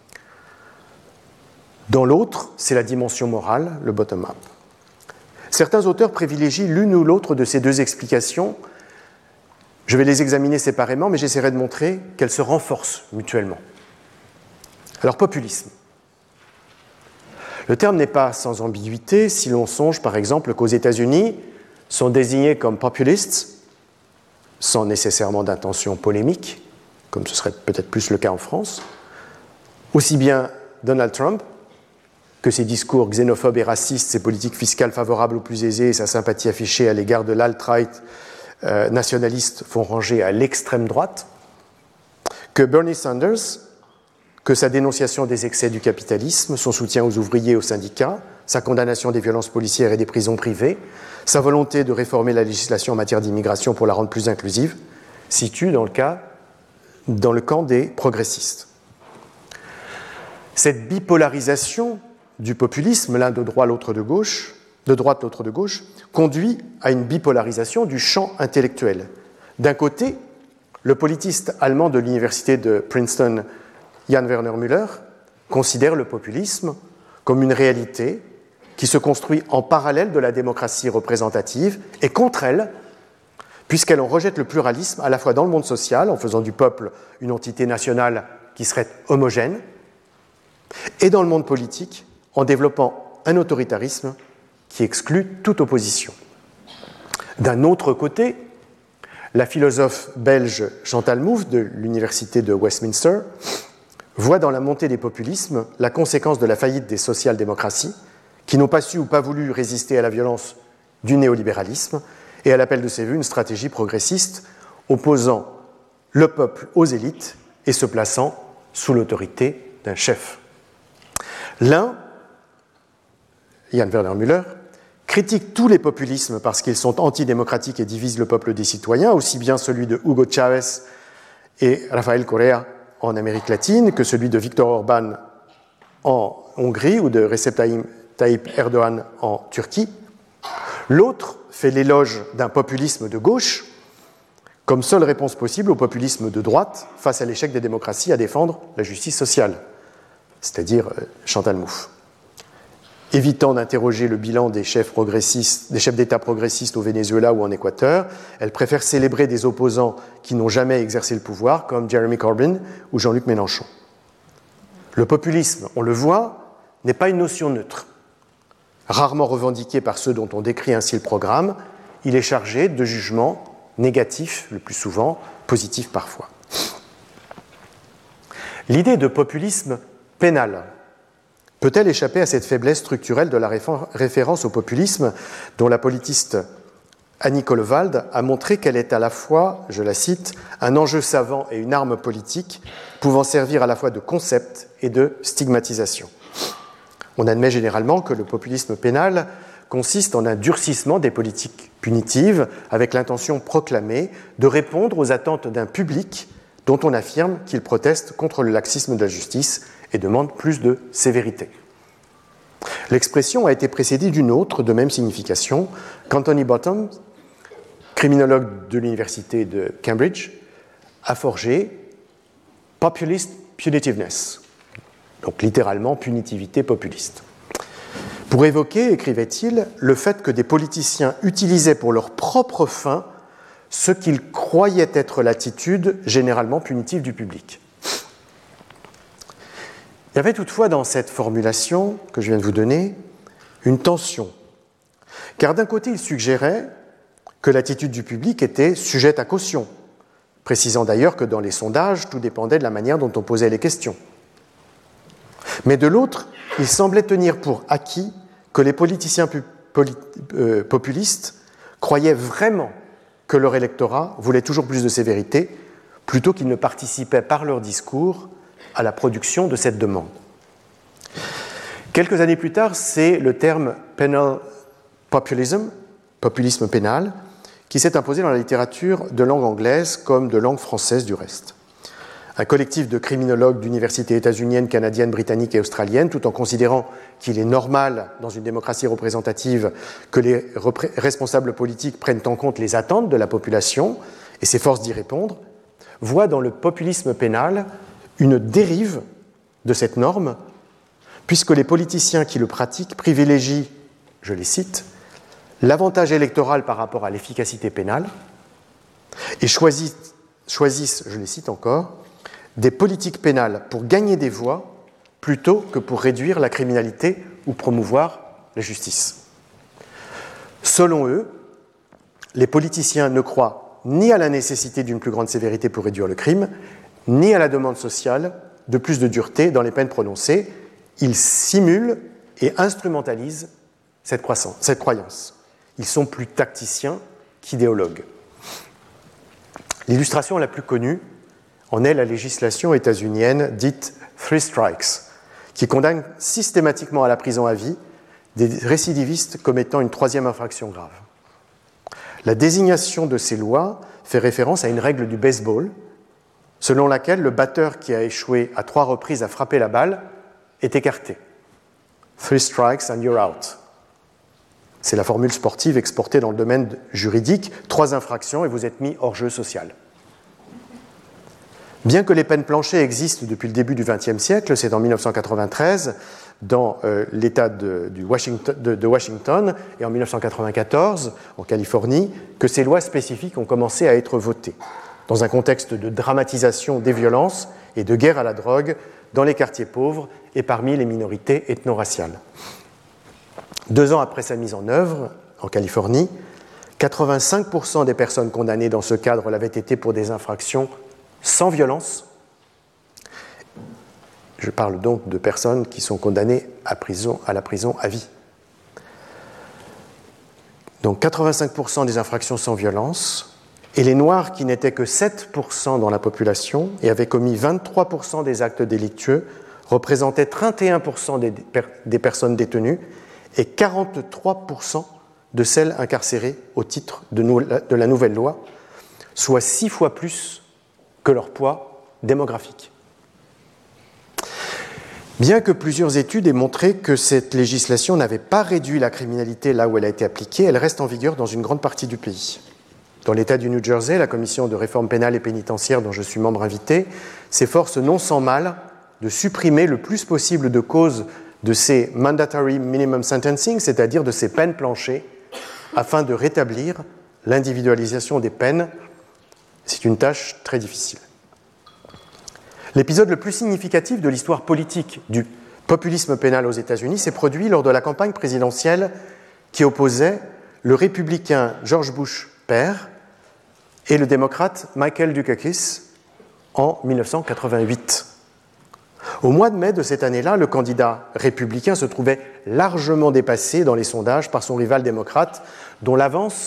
Dans l'autre, c'est la dimension morale, le bottom-up. Certains auteurs privilégient l'une ou l'autre de ces deux explications. Je vais les examiner séparément, mais j'essaierai de montrer qu'elles se renforcent mutuellement. Alors, populisme. Le terme n'est pas sans ambiguïté si l'on songe, par exemple, qu'aux États-Unis sont désignés comme populists, sans nécessairement d'intention polémique, comme ce serait peut-être plus le cas en France, aussi bien Donald Trump que ses discours xénophobes et racistes, ses politiques fiscales favorables aux plus aisés et sa sympathie affichée à l'égard de l'alt-right nationaliste font ranger à l'extrême droite, que Bernie Sanders, que sa dénonciation des excès du capitalisme, son soutien aux ouvriers et aux syndicats, sa condamnation des violences policières et des prisons privées, sa volonté de réformer la législation en matière d'immigration pour la rendre plus inclusive, situent dans le camp des progressistes. Cette bipolarisation du populisme, l'un de droite, l'autre de gauche, conduit à une bipolarisation du champ intellectuel. D'un côté, le politiste allemand de l'université de Princeton, Jan Werner Müller, considère le populisme comme une réalité qui se construit en parallèle de la démocratie représentative et contre elle, puisqu'elle en rejette le pluralisme à la fois dans le monde social, en faisant du peuple une entité nationale qui serait homogène, et dans le monde politique, en développant un autoritarisme qui exclut toute opposition. D'un autre côté, la philosophe belge Chantal Mouffe de l'université de Westminster voit dans la montée des populismes la conséquence de la faillite des social-démocraties qui n'ont pas su ou pas voulu résister à la violence du néolibéralisme, et elle appelle de ses voeux une stratégie progressiste opposant le peuple aux élites et se plaçant sous l'autorité d'un chef. L'un, Jan Werner Müller, critique tous les populismes parce qu'ils sont antidémocratiques et divisent le peuple des citoyens, aussi bien celui de Hugo Chávez et Rafael Correa en Amérique latine que celui de Viktor Orban en Hongrie ou de Recep Tayyip Erdogan en Turquie. L'autre fait l'éloge d'un populisme de gauche comme seule réponse possible au populisme de droite face à l'échec des démocraties à défendre la justice sociale, c'est-à-dire Chantal Mouffe. Évitant d'interroger le bilan des chefs d'État progressistes au Venezuela ou en Équateur, elle préfère célébrer des opposants qui n'ont jamais exercé le pouvoir, comme Jeremy Corbyn ou Jean-Luc Mélenchon. Le populisme, on le voit, n'est pas une notion neutre. Rarement revendiqué par ceux dont on décrit ainsi le programme, il est chargé de jugements négatifs, le plus souvent, positifs parfois. L'idée de populisme pénal peut-elle échapper à cette faiblesse structurelle de la référence au populisme dont la politiste Annie Kollwald a montré qu'elle est à la fois, je la cite, un enjeu savant et une arme politique pouvant servir à la fois de concept et de stigmatisation. On admet généralement que le populisme pénal consiste en un durcissement des politiques punitives avec l'intention proclamée de répondre aux attentes d'un public dont on affirme qu'il proteste contre le laxisme de la justice et demande plus de sévérité. L'expression a été précédée d'une autre de même signification qu'Anthony Bottom, criminologue de l'université de Cambridge, a forgé « populist punitiveness », donc littéralement punitivité populiste. Pour évoquer, écrivait-il, le fait que des politiciens utilisaient pour leurs propres fins ce qu'ils croyaient être l'attitude généralement punitive du public. Il y avait toutefois dans cette formulation que je viens de vous donner une tension, car d'un côté il suggérait que l'attitude du public était sujette à caution, précisant d'ailleurs que dans les sondages, tout dépendait de la manière dont on posait les questions. Mais de l'autre, il semblait tenir pour acquis que les politiciens populistes croyaient vraiment que leur électorat voulait toujours plus de sévérité, plutôt qu'ils ne participaient par leur discours à la production de cette demande. Quelques années plus tard, c'est le terme « penal populism », populisme pénal, qui s'est imposé dans la littérature de langue anglaise comme de langue française du reste. Un collectif de criminologues d'universités états-uniennes, canadiennes, britanniques et australiennes, tout en considérant qu'il est normal, dans une démocratie représentative, que les responsables politiques prennent en compte les attentes de la population et s'efforcent d'y répondre, voit dans le populisme pénal une dérive de cette norme, puisque les politiciens qui le pratiquent privilégient, je les cite, l'avantage électoral par rapport à l'efficacité pénale et choisissent, je les cite encore, des politiques pénales pour gagner des voix plutôt que pour réduire la criminalité ou promouvoir la justice. Selon eux, les politiciens ne croient ni à la nécessité d'une plus grande sévérité pour réduire le crime, ni à la demande sociale de plus de dureté dans les peines prononcées. Ils simulent et instrumentalisent cette croyance. Ils sont plus tacticiens qu'idéologues. L'illustration la plus connue en est la législation états-unienne dite « three strikes », qui condamne systématiquement à la prison à vie des récidivistes commettant une troisième infraction grave. La désignation de ces lois fait référence à une règle du baseball, selon laquelle le batteur qui a échoué à 3 reprises à frapper la balle est écarté. « Three strikes and you're out ». C'est la formule sportive exportée dans le domaine juridique. 3 infractions et vous êtes mis hors jeu social. Bien que les peines planchées existent depuis le début du XXe siècle, c'est en 1993, dans l'État de Washington, et en 1994, en Californie, que ces lois spécifiques ont commencé à être votées, dans un contexte de dramatisation des violences et de guerre à la drogue dans les quartiers pauvres et parmi les minorités ethno-raciales. 2 ans après sa mise en œuvre, en Californie, 85% des personnes condamnées dans ce cadre l'avaient été pour des infractions sans violence. Je parle donc de personnes qui sont condamnées à la prison à vie. Donc 85% des infractions sans violence, et les Noirs, qui n'étaient que 7% dans la population et avaient commis 23% des actes délictueux, représentaient 31% des personnes détenues et 43% de celles incarcérées au titre de la nouvelle loi, soit 6 fois plus que leur poids démographique. Bien que plusieurs études aient montré que cette législation n'avait pas réduit la criminalité là où elle a été appliquée, elle reste en vigueur dans une grande partie du pays. Dans l'État du New Jersey, la commission de réforme pénale et pénitentiaire dont je suis membre invité s'efforce non sans mal de supprimer le plus possible de causes de ces mandatory minimum sentencing, c'est-à-dire de ces peines planchées, afin de rétablir l'individualisation des peines. C'est une tâche très difficile. L'épisode le plus significatif de l'histoire politique du populisme pénal aux États-Unis s'est produit lors de la campagne présidentielle qui opposait le républicain George Bush père et le démocrate Michael Dukakis en 1988. Au mois de mai de cette année-là, le candidat républicain se trouvait largement dépassé dans les sondages par son rival démocrate, dont l'avance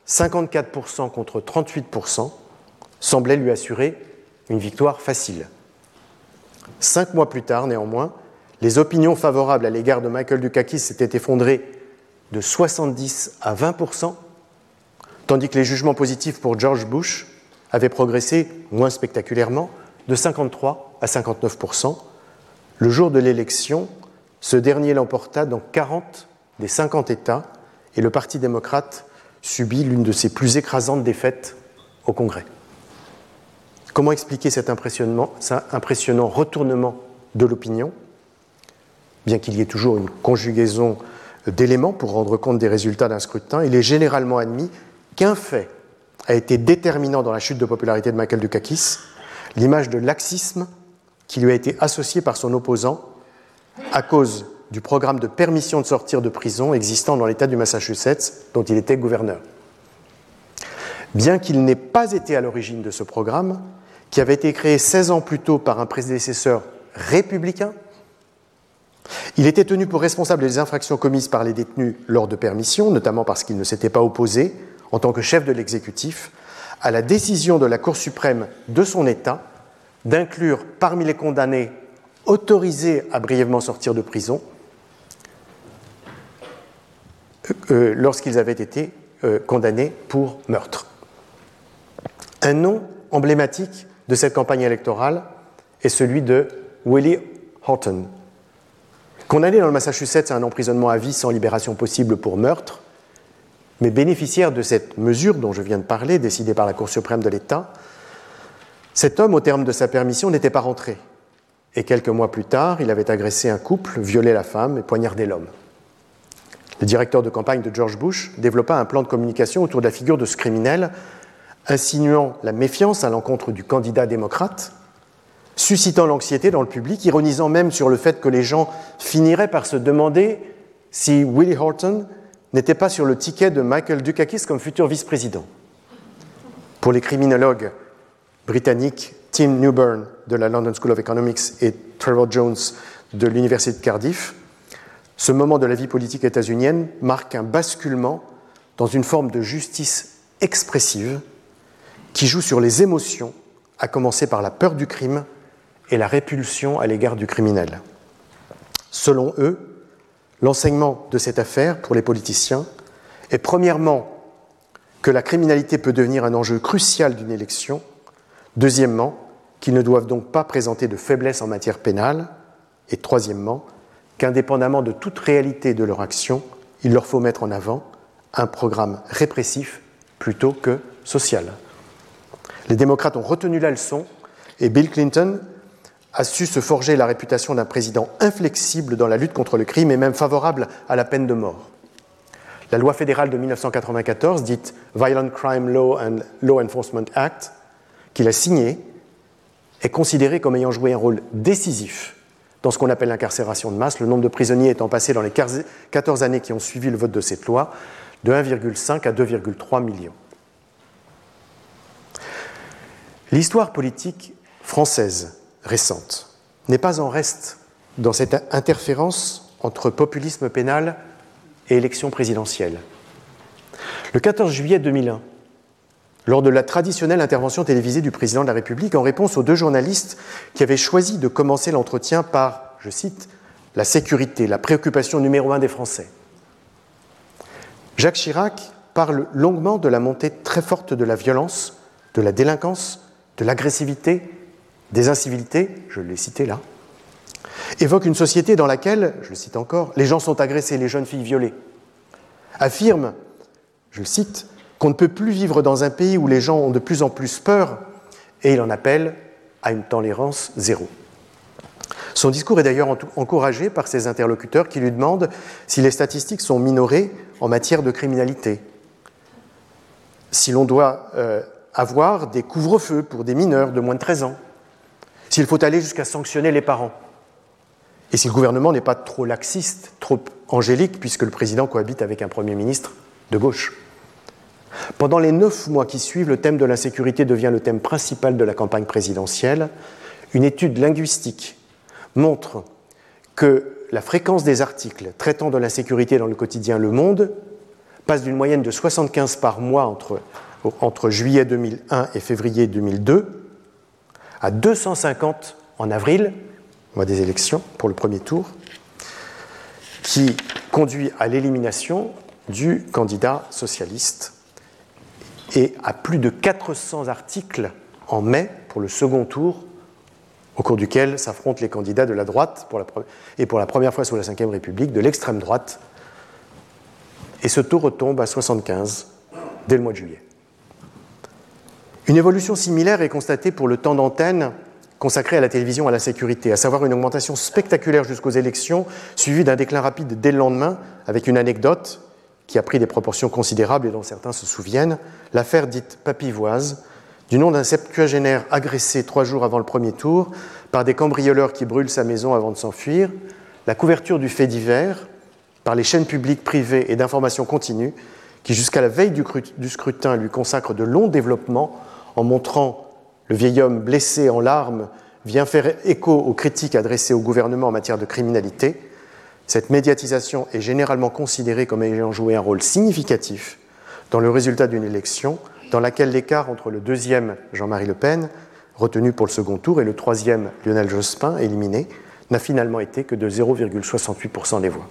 54% contre 38%, semblait lui assurer une victoire facile. 5 mois plus tard, néanmoins, les opinions favorables à l'égard de Michael Dukakis s'étaient effondrées de 70 à 20%, tandis que les jugements positifs pour George Bush avaient progressé moins spectaculairement de 53 à 59%. Le jour de l'élection, ce dernier l'emporta dans 40 des 50 États et le Parti démocrate subit l'une de ses plus écrasantes défaites au Congrès. Comment expliquer cet impressionnant retournement de l'opinion, bien qu'il y ait toujours une conjugaison d'éléments pour rendre compte des résultats d'un scrutin? Il est généralement admis qu'un fait a été déterminant dans la chute de popularité de Michael Dukakis, l'image de laxisme qui lui a été associée par son opposant à cause du programme de permission de sortir de prison existant dans l'État du Massachusetts, dont il était gouverneur. Bien qu'il n'ait pas été à l'origine de ce programme, qui avait été créé 16 ans plus tôt par un prédécesseur républicain, il était tenu pour responsable des infractions commises par les détenus lors de permission, notamment parce qu'il ne s'était pas opposé, en tant que chef de l'exécutif, à la décision de la Cour suprême de son État d'inclure parmi les condamnés autorisés à brièvement sortir de prison lorsqu'ils avaient été condamnés pour meurtre. Un nom emblématique de cette campagne électorale est celui de Willie Horton. Condamné dans le Massachusetts à un emprisonnement à vie sans libération possible pour meurtre, mais bénéficiaire de cette mesure dont je viens de parler, décidée par la Cour suprême de l'État, cet homme, au terme de sa permission, n'était pas rentré. Et quelques mois plus tard, il avait agressé un couple, violé la femme et poignardé l'homme. Le directeur de campagne de George Bush développa un plan de communication autour de la figure de ce criminel, insinuant la méfiance à l'encontre du candidat démocrate, suscitant l'anxiété dans le public, ironisant même sur le fait que les gens finiraient par se demander si Willie Horton n'était pas sur le ticket de Michael Dukakis comme futur vice-président. Pour les criminologues britanniques Tim Newburn de la London School of Economics et Trevor Jones de l'Université de Cardiff, ce moment de la vie politique états-unienne marque un basculement dans une forme de justice expressive qui joue sur les émotions, à commencer par la peur du crime et la répulsion à l'égard du criminel. Selon eux, l'enseignement de cette affaire pour les politiciens est premièrement que la criminalité peut devenir un enjeu crucial d'une élection, deuxièmement, qu'ils ne doivent donc pas présenter de faiblesse en matière pénale, et troisièmement, qu'indépendamment de toute réalité de leur action, il leur faut mettre en avant un programme répressif plutôt que social. Les démocrates ont retenu la leçon et Bill Clinton a su se forger la réputation d'un président inflexible dans la lutte contre le crime et même favorable à la peine de mort. La loi fédérale de 1994, dite Violent Crime Law and Law Enforcement Act, qu'il a signée, est considérée comme ayant joué un rôle décisif dans ce qu'on appelle l'incarcération de masse, le nombre de prisonniers étant passé dans les 14 années qui ont suivi le vote de cette loi de 1,5 à 2,3 millions. L'histoire politique française récente n'est pas en reste dans cette interférence entre populisme pénal et élection présidentielle. Le 14 juillet 2001, lors de la traditionnelle intervention télévisée du président de la République, en réponse aux deux journalistes qui avaient choisi de commencer l'entretien par, je cite, « la sécurité, la préoccupation numéro 1 des Français », Jacques Chirac parle longuement de la montée très forte de la violence, de la délinquance, de l'agressivité, des incivilités, je l'ai cité là, évoque une société dans laquelle, je le cite encore, les gens sont agressés, les jeunes filles violées, affirme, je le cite, qu'on ne peut plus vivre dans un pays où les gens ont de plus en plus peur, et il en appelle à une tolérance zéro. Son discours est d'ailleurs encouragé par ses interlocuteurs qui lui demandent si les statistiques sont minorées en matière de criminalité, si l'on doit avoir des couvre-feux pour des mineurs de moins de 13 ans, s'il faut aller jusqu'à sanctionner les parents, et si le gouvernement n'est pas trop laxiste, trop angélique, puisque le président cohabite avec un Premier ministre de gauche. Pendant les 9 mois qui suivent, le thème de l'insécurité devient le thème principal de la campagne présidentielle. Une étude linguistique montre que la fréquence des articles traitant de l'insécurité dans le quotidien Le Monde passe d'une moyenne de 75 par mois entre juillet 2001 et février 2002 à 250 en avril, mois des élections, pour le premier tour, qui conduit à l'élimination du candidat socialiste et à plus de 400 articles en mai pour le second tour, au cours duquel s'affrontent les candidats de la droite et pour la première fois sous la Ve République de l'extrême droite. Et ce taux retombe à 75 dès le mois de juillet. Une évolution similaire est constatée pour le temps d'antenne consacré à la télévision à la sécurité, à savoir une augmentation spectaculaire jusqu'aux élections, suivie d'un déclin rapide dès le lendemain, avec une anecdote qui a pris des proportions considérables et dont certains se souviennent, l'affaire dite papivoise, du nom d'un septuagénaire agressé 3 jours avant le premier tour par des cambrioleurs qui brûlent sa maison avant de s'enfuir, la couverture du fait divers par les chaînes publiques privées et d'information continue qui, jusqu'à la veille du scrutin, lui consacrent de longs développements en montrant le vieil homme blessé en larmes vient faire écho aux critiques adressées au gouvernement en matière de criminalité. Cette médiatisation est généralement considérée comme ayant joué un rôle significatif dans le résultat d'une élection dans laquelle l'écart entre le deuxième, Jean-Marie Le Pen, retenu pour le second tour, et le troisième, Lionel Jospin, éliminé, n'a finalement été que de 0,68% des voix.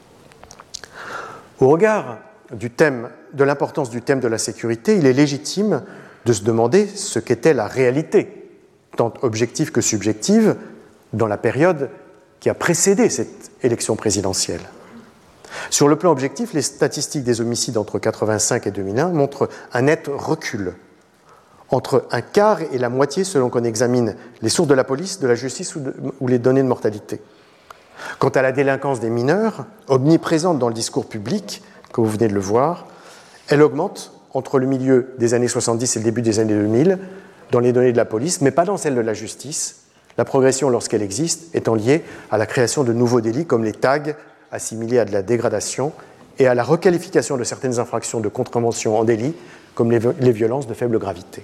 Au regard de l'importance du thème de la sécurité, il est légitime de se demander ce qu'était la réalité, tant objective que subjective, dans la période qui a précédé cette élection présidentielle. Sur le plan objectif, les statistiques des homicides entre 1985 et 2001 montrent un net recul, entre un quart et la moitié selon qu'on examine les sources de la police, de la justice ou les données de mortalité. Quant à la délinquance des mineurs, omniprésente dans le discours public, que vous venez de le voir, elle augmente entre le milieu des années 70 et le début des années 2000 dans les données de la police, mais pas dans celles de la justice, la progression, lorsqu'elle existe, étant liée à la création de nouveaux délits comme les tags assimilés à de la dégradation et à la requalification de certaines infractions de contravention en délit comme les violences de faible gravité.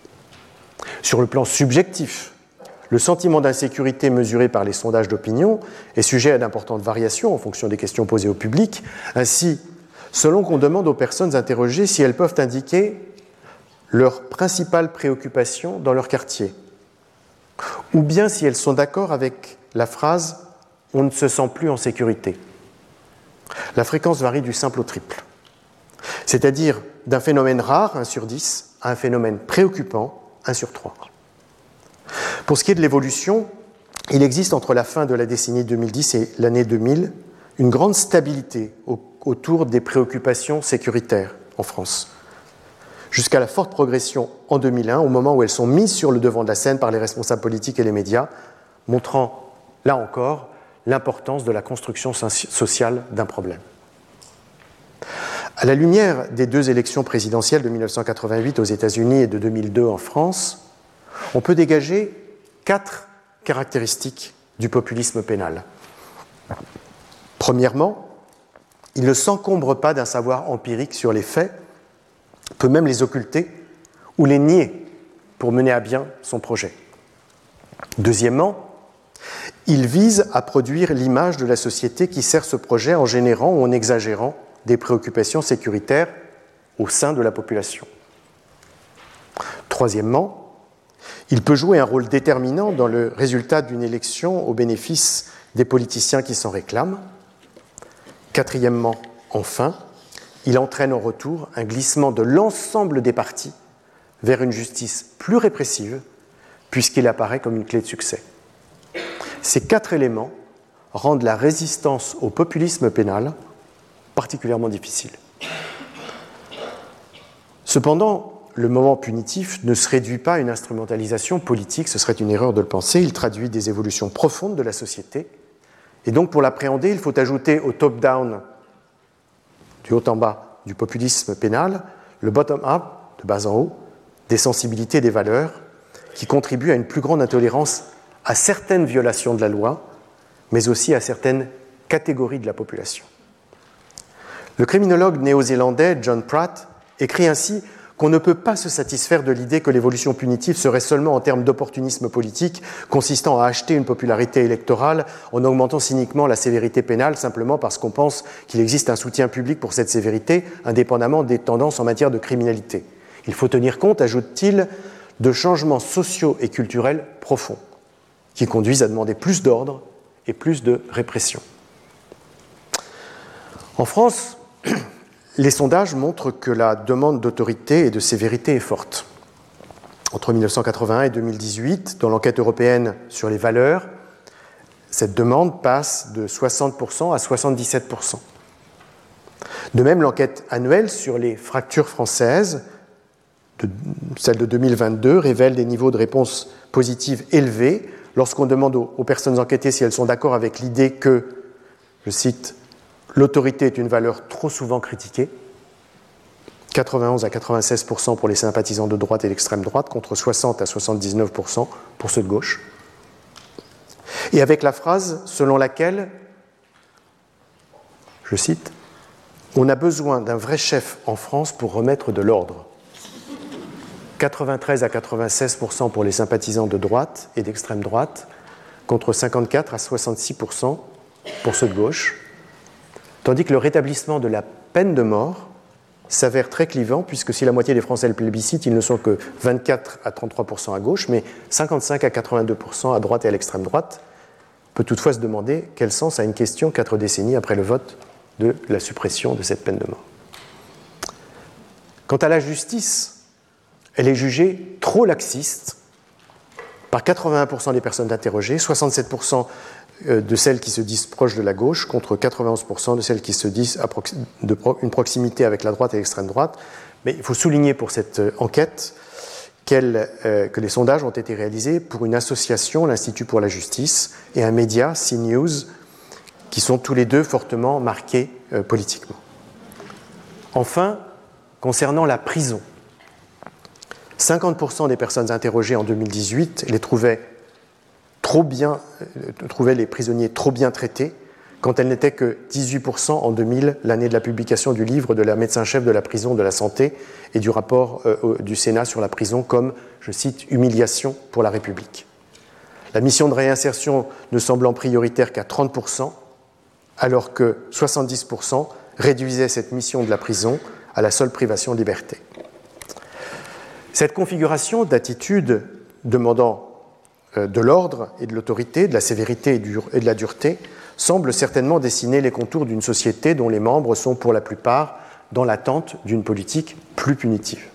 Sur le plan subjectif, le sentiment d'insécurité mesuré par les sondages d'opinion est sujet à d'importantes variations en fonction des questions posées au public. Ainsi, selon qu'on demande aux personnes interrogées si elles peuvent indiquer leurs principales préoccupations dans leur quartier, ou bien si elles sont d'accord avec la phrase « on ne se sent plus en sécurité ». La fréquence varie du simple au triple, c'est-à-dire d'un phénomène rare, 1 sur 10, à un phénomène préoccupant, 1 sur 3. Pour ce qui est de l'évolution, il existe entre la fin de la décennie 2010 et l'année 2000 une grande stabilité autour des préoccupations sécuritaires en France, jusqu'à la forte progression en 2001, au moment où elles sont mises sur le devant de la scène par les responsables politiques et les médias, montrant, là encore, l'importance de la construction sociale d'un problème. À la lumière des 2 élections présidentielles de 1988 aux États-Unis et de 2002 en France, on peut dégager 4 caractéristiques du populisme pénal. Premièrement, il ne s'encombre pas d'un savoir empirique sur les faits, peut même les occulter ou les nier pour mener à bien son projet. Deuxièmement, il vise à produire l'image de la société qui sert ce projet en générant ou en exagérant des préoccupations sécuritaires au sein de la population. Troisièmement, il peut jouer un rôle déterminant dans le résultat d'une élection au bénéfice des politiciens qui s'en réclament. Quatrièmement, enfin, il entraîne en retour un glissement de l'ensemble des partis vers une justice plus répressive, puisqu'il apparaît comme une clé de succès. Ces 4 éléments rendent la résistance au populisme pénal particulièrement difficile. Cependant, le moment punitif ne se réduit pas à une instrumentalisation politique, ce serait une erreur de le penser, il traduit des évolutions profondes de la société, et donc pour l'appréhender, il faut ajouter au top-down, du haut en bas, du populisme pénal, le bottom-up, de bas en haut, des sensibilités et des valeurs, qui contribuent à une plus grande intolérance à certaines violations de la loi, mais aussi à certaines catégories de la population. Le criminologue néo-zélandais John Pratt écrit ainsi qu'on ne peut pas se satisfaire de l'idée que l'évolution punitive serait seulement en termes d'opportunisme politique, consistant à acheter une popularité électorale en augmentant cyniquement la sévérité pénale simplement parce qu'on pense qu'il existe un soutien public pour cette sévérité, indépendamment des tendances en matière de criminalité. Il faut tenir compte, ajoute-t-il, de changements sociaux et culturels profonds qui conduisent à demander plus d'ordre et plus de répression. En France, les sondages montrent que la demande d'autorité et de sévérité est forte. Entre 1981 et 2018, dans l'enquête européenne sur les valeurs, cette demande passe de 60% à 77%. De même, l'enquête annuelle sur les fractures françaises, celle de 2022, révèle des niveaux de réponse positive élevés lorsqu'on demande aux personnes enquêtées si elles sont d'accord avec l'idée que, je cite, l'autorité est une valeur trop souvent critiquée, 91 à 96% pour les sympathisants de droite et d'extrême droite, contre 60 à 79% pour ceux de gauche. Et avec la phrase selon laquelle, je cite, « On a besoin d'un vrai chef en France pour remettre de l'ordre ». 93 à 96% pour les sympathisants de droite et d'extrême droite, contre 54 à 66% pour ceux de gauche. Tandis que le rétablissement de la peine de mort s'avère très clivant, puisque si la moitié des Français le plébiscitent, ils ne sont que 24 à 33% à gauche, mais 55 à 82% à droite et à l'extrême droite. On peut toutefois se demander quel sens a une question 4 décennies après le vote de la suppression de cette peine de mort. Quant à la justice, elle est jugée trop laxiste par 81% des personnes interrogées, 67% de celles qui se disent proches de la gauche contre 91% de celles qui se disent une proximité avec la droite et l'extrême droite. Mais il faut souligner pour cette enquête que les sondages ont été réalisés pour une association, l'Institut pour la justice, et un média, CNews, qui sont tous les deux fortement marqués politiquement. Enfin, concernant la prison, 50% des personnes interrogées en 2018 les trouvaient les prisonniers trop bien traités, quand elles n'étaient que 18% en 2000, l'année de la publication du livre de la médecin-chef de la prison de la santé et du rapport du Sénat sur la prison comme, je cite, « humiliation pour la République ». La mission de réinsertion ne semblant prioritaire qu'à 30%, alors que 70% réduisaient cette mission de la prison à la seule privation de liberté. Cette configuration d'attitude demandant de l'ordre et de l'autorité, de la sévérité et de la dureté, semble certainement dessiner les contours d'une société dont les membres sont pour la plupart dans l'attente d'une politique plus punitive.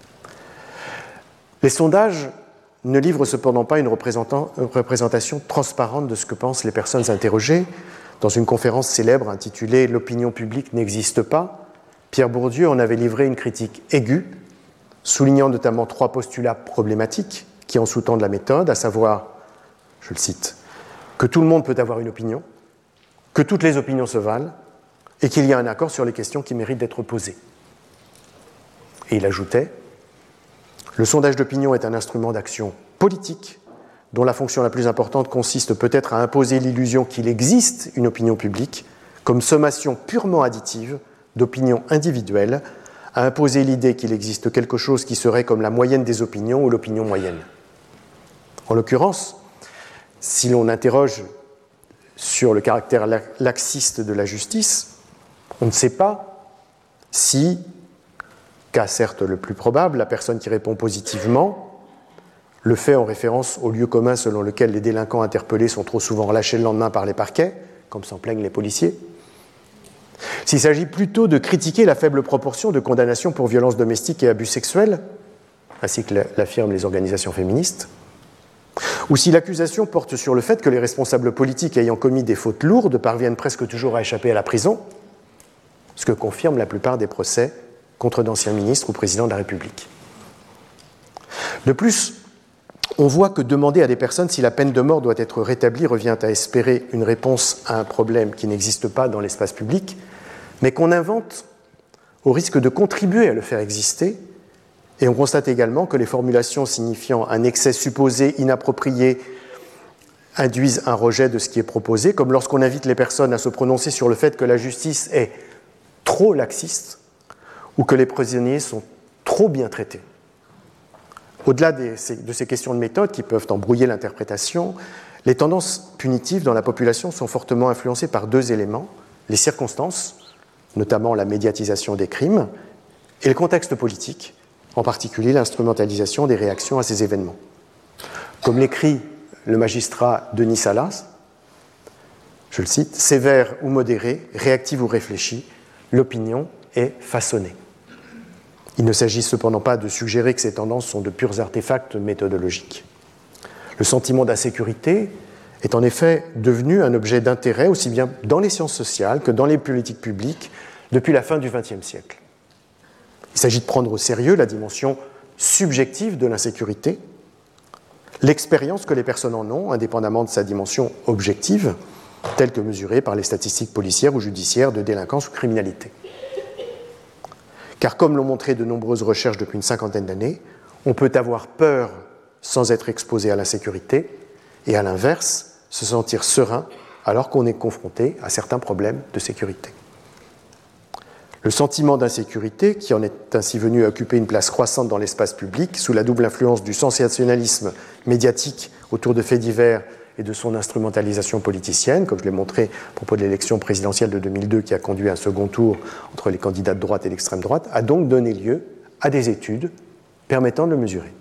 Les sondages ne livrent cependant pas une représentation transparente de ce que pensent les personnes interrogées. Dans une conférence célèbre intitulée « L'opinion publique n'existe pas », Pierre Bourdieu en avait livré une critique aiguë, soulignant notamment 3 postulats problématiques qui en sous-tendent la méthode, à savoir, je le cite, que tout le monde peut avoir une opinion, que toutes les opinions se valent et qu'il y a un accord sur les questions qui méritent d'être posées. Et il ajoutait, le sondage d'opinion est un instrument d'action politique dont la fonction la plus importante consiste peut-être à imposer l'illusion qu'il existe une opinion publique comme sommation purement additive d'opinions individuelles, à imposer l'idée qu'il existe quelque chose qui serait comme la moyenne des opinions ou l'opinion moyenne. En l'occurrence, si l'on interroge sur le caractère laxiste de la justice, on ne sait pas si, cas certes le plus probable, la personne qui répond positivement le fait en référence au lieu commun selon lequel les délinquants interpellés sont trop souvent relâchés le lendemain par les parquets, comme s'en plaignent les policiers. S'il s'agit plutôt de critiquer la faible proportion de condamnations pour violences domestiques et abus sexuels, ainsi que l'affirment les organisations féministes, ou si l'accusation porte sur le fait que les responsables politiques ayant commis des fautes lourdes parviennent presque toujours à échapper à la prison, ce que confirment la plupart des procès contre d'anciens ministres ou présidents de la République. De plus, on voit que demander à des personnes si la peine de mort doit être rétablie revient à espérer une réponse à un problème qui n'existe pas dans l'espace public, mais qu'on invente au risque de contribuer à le faire exister. Et on constate également que les formulations signifiant un excès supposé inapproprié induisent un rejet de ce qui est proposé, comme lorsqu'on invite les personnes à se prononcer sur le fait que la justice est trop laxiste ou que les prisonniers sont trop bien traitées. Au-delà de ces questions de méthode qui peuvent embrouiller l'interprétation, les tendances punitives dans la population sont fortement influencées par deux éléments, les circonstances, notamment la médiatisation des crimes, et le contexte politique, en particulier l'instrumentalisation des réactions à ces événements. Comme l'écrit le magistrat Denis Salas, je le cite, « Sévère ou modéré, réactive ou réfléchie, l'opinion est façonnée ». Il ne s'agit cependant pas de suggérer que ces tendances sont de purs artefacts méthodologiques. Le sentiment d'insécurité est en effet devenu un objet d'intérêt aussi bien dans les sciences sociales que dans les politiques publiques depuis la fin du XXe siècle. Il s'agit de prendre au sérieux la dimension subjective de l'insécurité, l'expérience que les personnes en ont, indépendamment de sa dimension objective, telle que mesurée par les statistiques policières ou judiciaires de délinquance ou criminalité. Car comme l'ont montré de nombreuses recherches depuis une cinquantaine d'années, on peut avoir peur sans être exposé à l'insécurité et à l'inverse, se sentir serein alors qu'on est confronté à certains problèmes de sécurité. Le sentiment d'insécurité, qui en est ainsi venu à occuper une place croissante dans l'espace public, sous la double influence du sensationnalisme médiatique autour de faits divers et de son instrumentalisation politicienne, comme je l'ai montré à propos de l'élection présidentielle de 2002 qui a conduit à un second tour entre les candidats de droite et d'extrême droite, a donc donné lieu à des études permettant de le mesurer.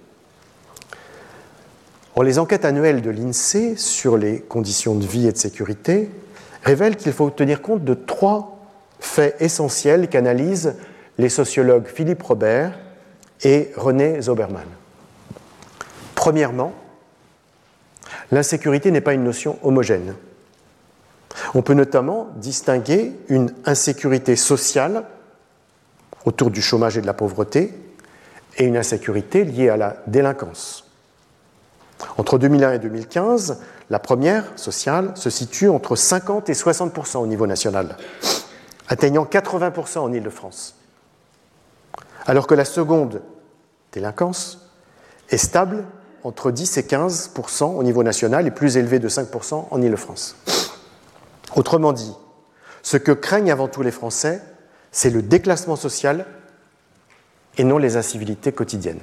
Or, les enquêtes annuelles de l'INSEE sur les conditions de vie et de sécurité révèlent qu'il faut tenir compte de trois faits essentiels qu'analysent les sociologues Philippe Robert et René Zoberman. Premièrement, l'insécurité n'est pas une notion homogène. On peut notamment distinguer une insécurité sociale autour du chômage et de la pauvreté et une insécurité liée à la délinquance. Entre 2001 et 2015, la première, sociale, se situe entre 50 et 60% au niveau national, atteignant 80% en Île-de-France. Alors que la seconde, délinquance, est stable entre 10 et 15% au niveau national et plus élevée de 5% en Île-de-France. Autrement dit, ce que craignent avant tout les Français, c'est le déclassement social et non les incivilités quotidiennes.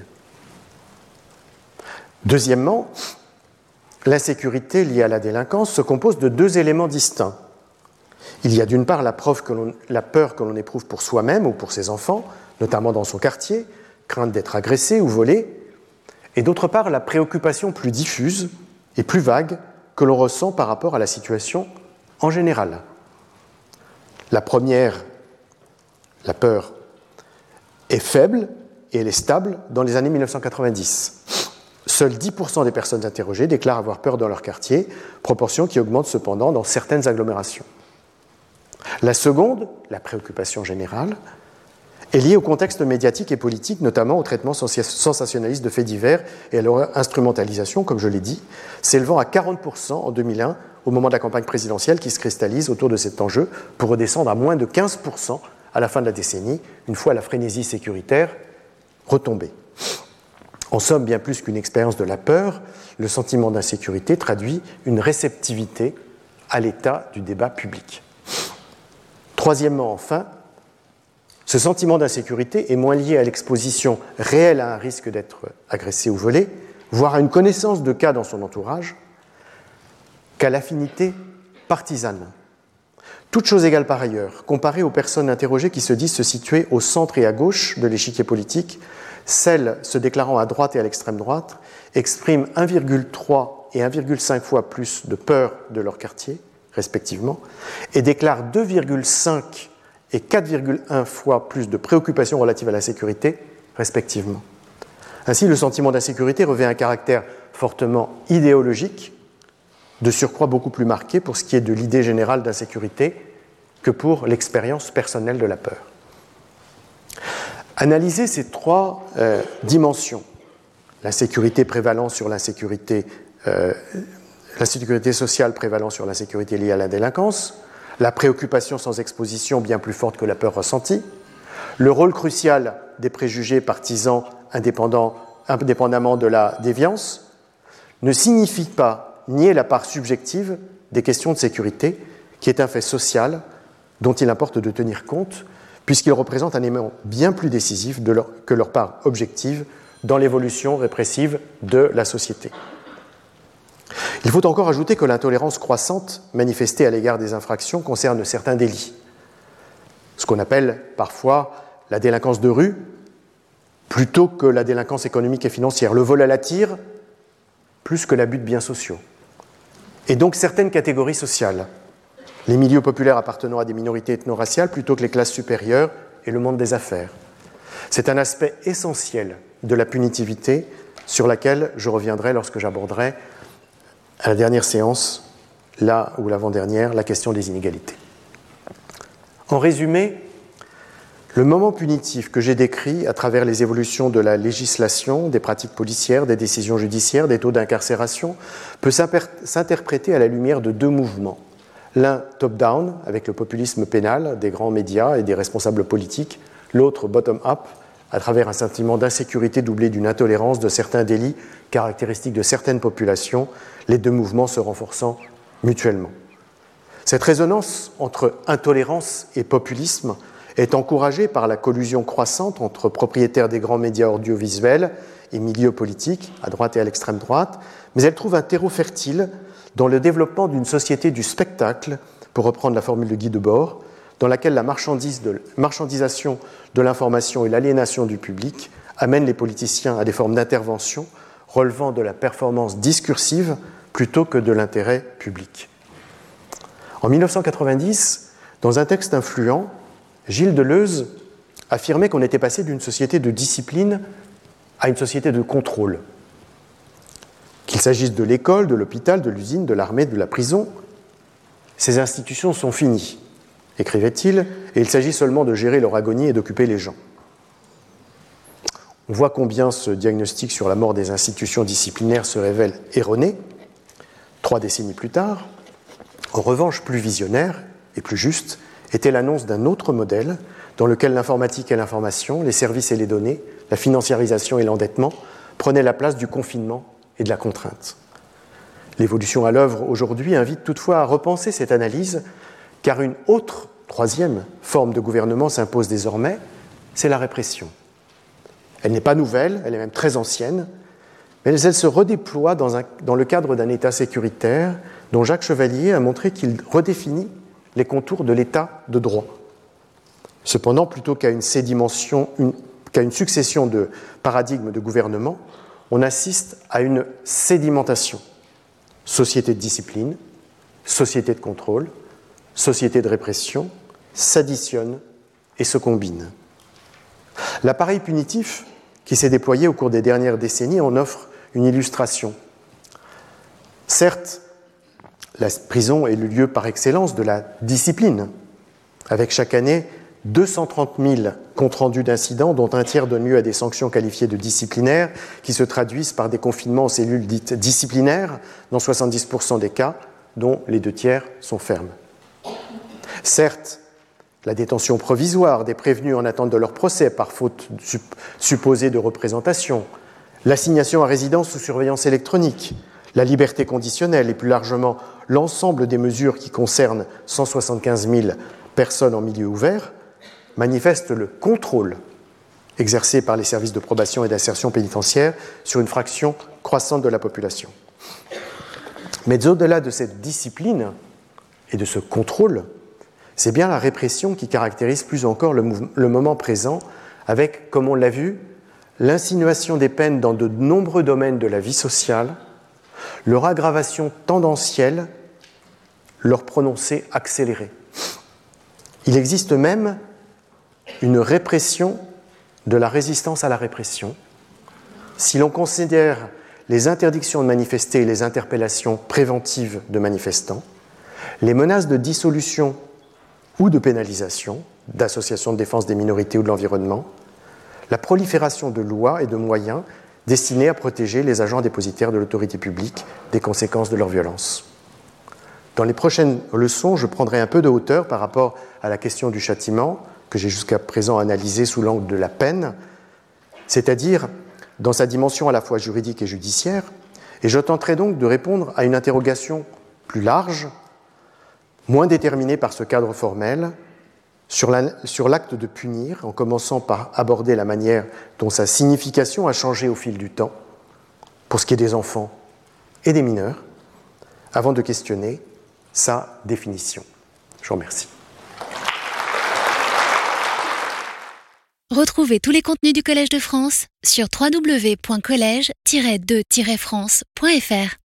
Deuxièmement, l'insécurité liée à la délinquance se compose de deux éléments distincts. Il y a d'une part la peur que l'on éprouve pour soi-même ou pour ses enfants, notamment dans son quartier, crainte d'être agressé ou volé, et d'autre part la préoccupation plus diffuse et plus vague que l'on ressent par rapport à la situation en général. La première, la peur, est faible et elle est stable dans les années 1990. Seuls 10% des personnes interrogées déclarent avoir peur dans leur quartier, proportion qui augmente cependant dans certaines agglomérations. La seconde, la préoccupation générale, est liée au contexte médiatique et politique, notamment au traitement sensationnaliste de faits divers et à leur instrumentalisation, comme je l'ai dit, s'élevant à 40% en 2001 au moment de la campagne présidentielle qui se cristallise autour de cet enjeu pour redescendre à moins de 15% à la fin de la décennie, une fois la frénésie sécuritaire retombée. En somme, bien plus qu'une expérience de la peur, le sentiment d'insécurité traduit une réceptivité à l'état du débat public. Troisièmement, enfin, ce sentiment d'insécurité est moins lié à l'exposition réelle à un risque d'être agressé ou volé, voire à une connaissance de cas dans son entourage, qu'à l'affinité partisane. Toute chose égale par ailleurs, comparée aux personnes interrogées qui se disent se situer au centre et à gauche de l'échiquier politique, celles se déclarant à droite et à l'extrême droite expriment 1,3 et 1,5 fois plus de peur de leur quartier, respectivement, et déclarent 2,5 et 4,1 fois plus de préoccupations relatives à la sécurité, respectivement. Ainsi, le sentiment d'insécurité revêt un caractère fortement idéologique, de surcroît beaucoup plus marqué pour ce qui est de l'idée générale d'insécurité que pour l'expérience personnelle de la peur. Analyser ces trois dimensions, l'insécurité prévalant sur l'insécurité sociale prévalant sur l'insécurité liée à la délinquance, la préoccupation sans exposition bien plus forte que la peur ressentie, le rôle crucial des préjugés partisans indépendamment de la déviance, ne signifie pas nier la part subjective des questions de sécurité, qui est un fait social dont il importe de tenir compte, puisqu'ils représentent un élément bien plus décisif que leur part objective dans l'évolution répressive de la société. Il faut encore ajouter que l'intolérance croissante manifestée à l'égard des infractions concerne certains délits, ce qu'on appelle parfois la délinquance de rue, plutôt que la délinquance économique et financière, le vol à la tire, plus que l'abus de biens sociaux. Et donc certaines catégories sociales, les milieux populaires appartenant à des minorités ethno-raciales plutôt que les classes supérieures et le monde des affaires. C'est un aspect essentiel de la punitivité sur laquelle je reviendrai lorsque j'aborderai à la dernière séance, là ou l'avant-dernière, la question des inégalités. En résumé, le moment punitif que j'ai décrit à travers les évolutions de la législation, des pratiques policières, des décisions judiciaires, des taux d'incarcération, peut s'interpréter à la lumière de deux mouvements. L'un top-down, avec le populisme pénal des grands médias et des responsables politiques, l'autre bottom-up, à travers un sentiment d'insécurité doublé d'une intolérance de certains délits caractéristiques de certaines populations, les deux mouvements se renforçant mutuellement. Cette résonance entre intolérance et populisme est encouragée par la collusion croissante entre propriétaires des grands médias audiovisuels et milieux politiques, à droite et à l'extrême droite, mais elle trouve un terreau fertile dans le développement d'une société du spectacle, pour reprendre la formule de Guy Debord, dans laquelle la marchandisation de l'information et l'aliénation du public amènent les politiciens à des formes d'intervention relevant de la performance discursive plutôt que de l'intérêt public. En 1990, dans un texte influent, Gilles Deleuze affirmait qu'on était passé d'une société de discipline à une société de contrôle. Qu'il s'agisse de l'école, de l'hôpital, de l'usine, de l'armée, de la prison, ces institutions sont finies, écrivait-il, et il s'agit seulement de gérer leur agonie et d'occuper les gens. On voit combien ce diagnostic sur la mort des institutions disciplinaires se révèle erroné, 3 décennies plus tard. En revanche, plus visionnaire et plus juste était l'annonce d'un autre modèle dans lequel l'informatique et l'information, les services et les données, la financiarisation et l'endettement prenaient la place du confinement et de la contrainte. L'évolution à l'œuvre aujourd'hui invite toutefois à repenser cette analyse, car une autre, troisième forme de gouvernement s'impose désormais, c'est la répression. Elle n'est pas nouvelle, elle est même très ancienne, mais elle se redéploie dans le cadre d'un État sécuritaire dont Jacques Chevalier a montré qu'il redéfinit les contours de l'État de droit. Cependant, plutôt qu'à une succession de paradigmes de gouvernement, on assiste à une sédimentation. Société de discipline, société de contrôle, société de répression s'additionnent et se combinent. L'appareil punitif qui s'est déployé au cours des dernières décennies en offre une illustration. Certes, la prison est le lieu par excellence de la discipline, avec chaque année 230 000 comptes rendus d'incidents, dont un tiers donne lieu à des sanctions qualifiées de disciplinaires, qui se traduisent par des confinements en cellules dites disciplinaires, dans 70% des cas, dont les 2 tiers sont fermes. Certes, la détention provisoire des prévenus en attente de leur procès par faute supposée de représentation, l'assignation à résidence sous surveillance électronique, la liberté conditionnelle et plus largement l'ensemble des mesures qui concernent 175 000 personnes en milieu ouvert manifestent le contrôle exercé par les services de probation et d'insertion pénitentiaire sur une fraction croissante de la population. Mais au-delà de cette discipline et de ce contrôle, c'est bien la répression qui caractérise plus encore le moment présent avec, comme on l'a vu, l'insinuation des peines dans de nombreux domaines de la vie sociale, leur aggravation tendancielle, leur prononcé accéléré. Il existe même une répression de la résistance à la répression. Si l'on considère les interdictions de manifester et les interpellations préventives de manifestants, les menaces de dissolution ou de pénalisation, d'associations de défense des minorités ou de l'environnement, la prolifération de lois et de moyens destinés à protéger les agents dépositaires de l'autorité publique des conséquences de leur violence. Dans les prochaines leçons, je prendrai un peu de hauteur par rapport à la question du châtiment, que j'ai jusqu'à présent analysée sous l'angle de la peine, c'est-à-dire dans sa dimension à la fois juridique et judiciaire, et je tenterai donc de répondre à une interrogation plus large, moins déterminée par ce cadre formel, sur l'acte de punir, en commençant par aborder la manière dont sa signification a changé au fil du temps, pour ce qui est des enfants et des mineurs, avant de questionner sa définition. Je vous remercie. Retrouvez tous les contenus du Collège de France sur www.collège-2-france.fr.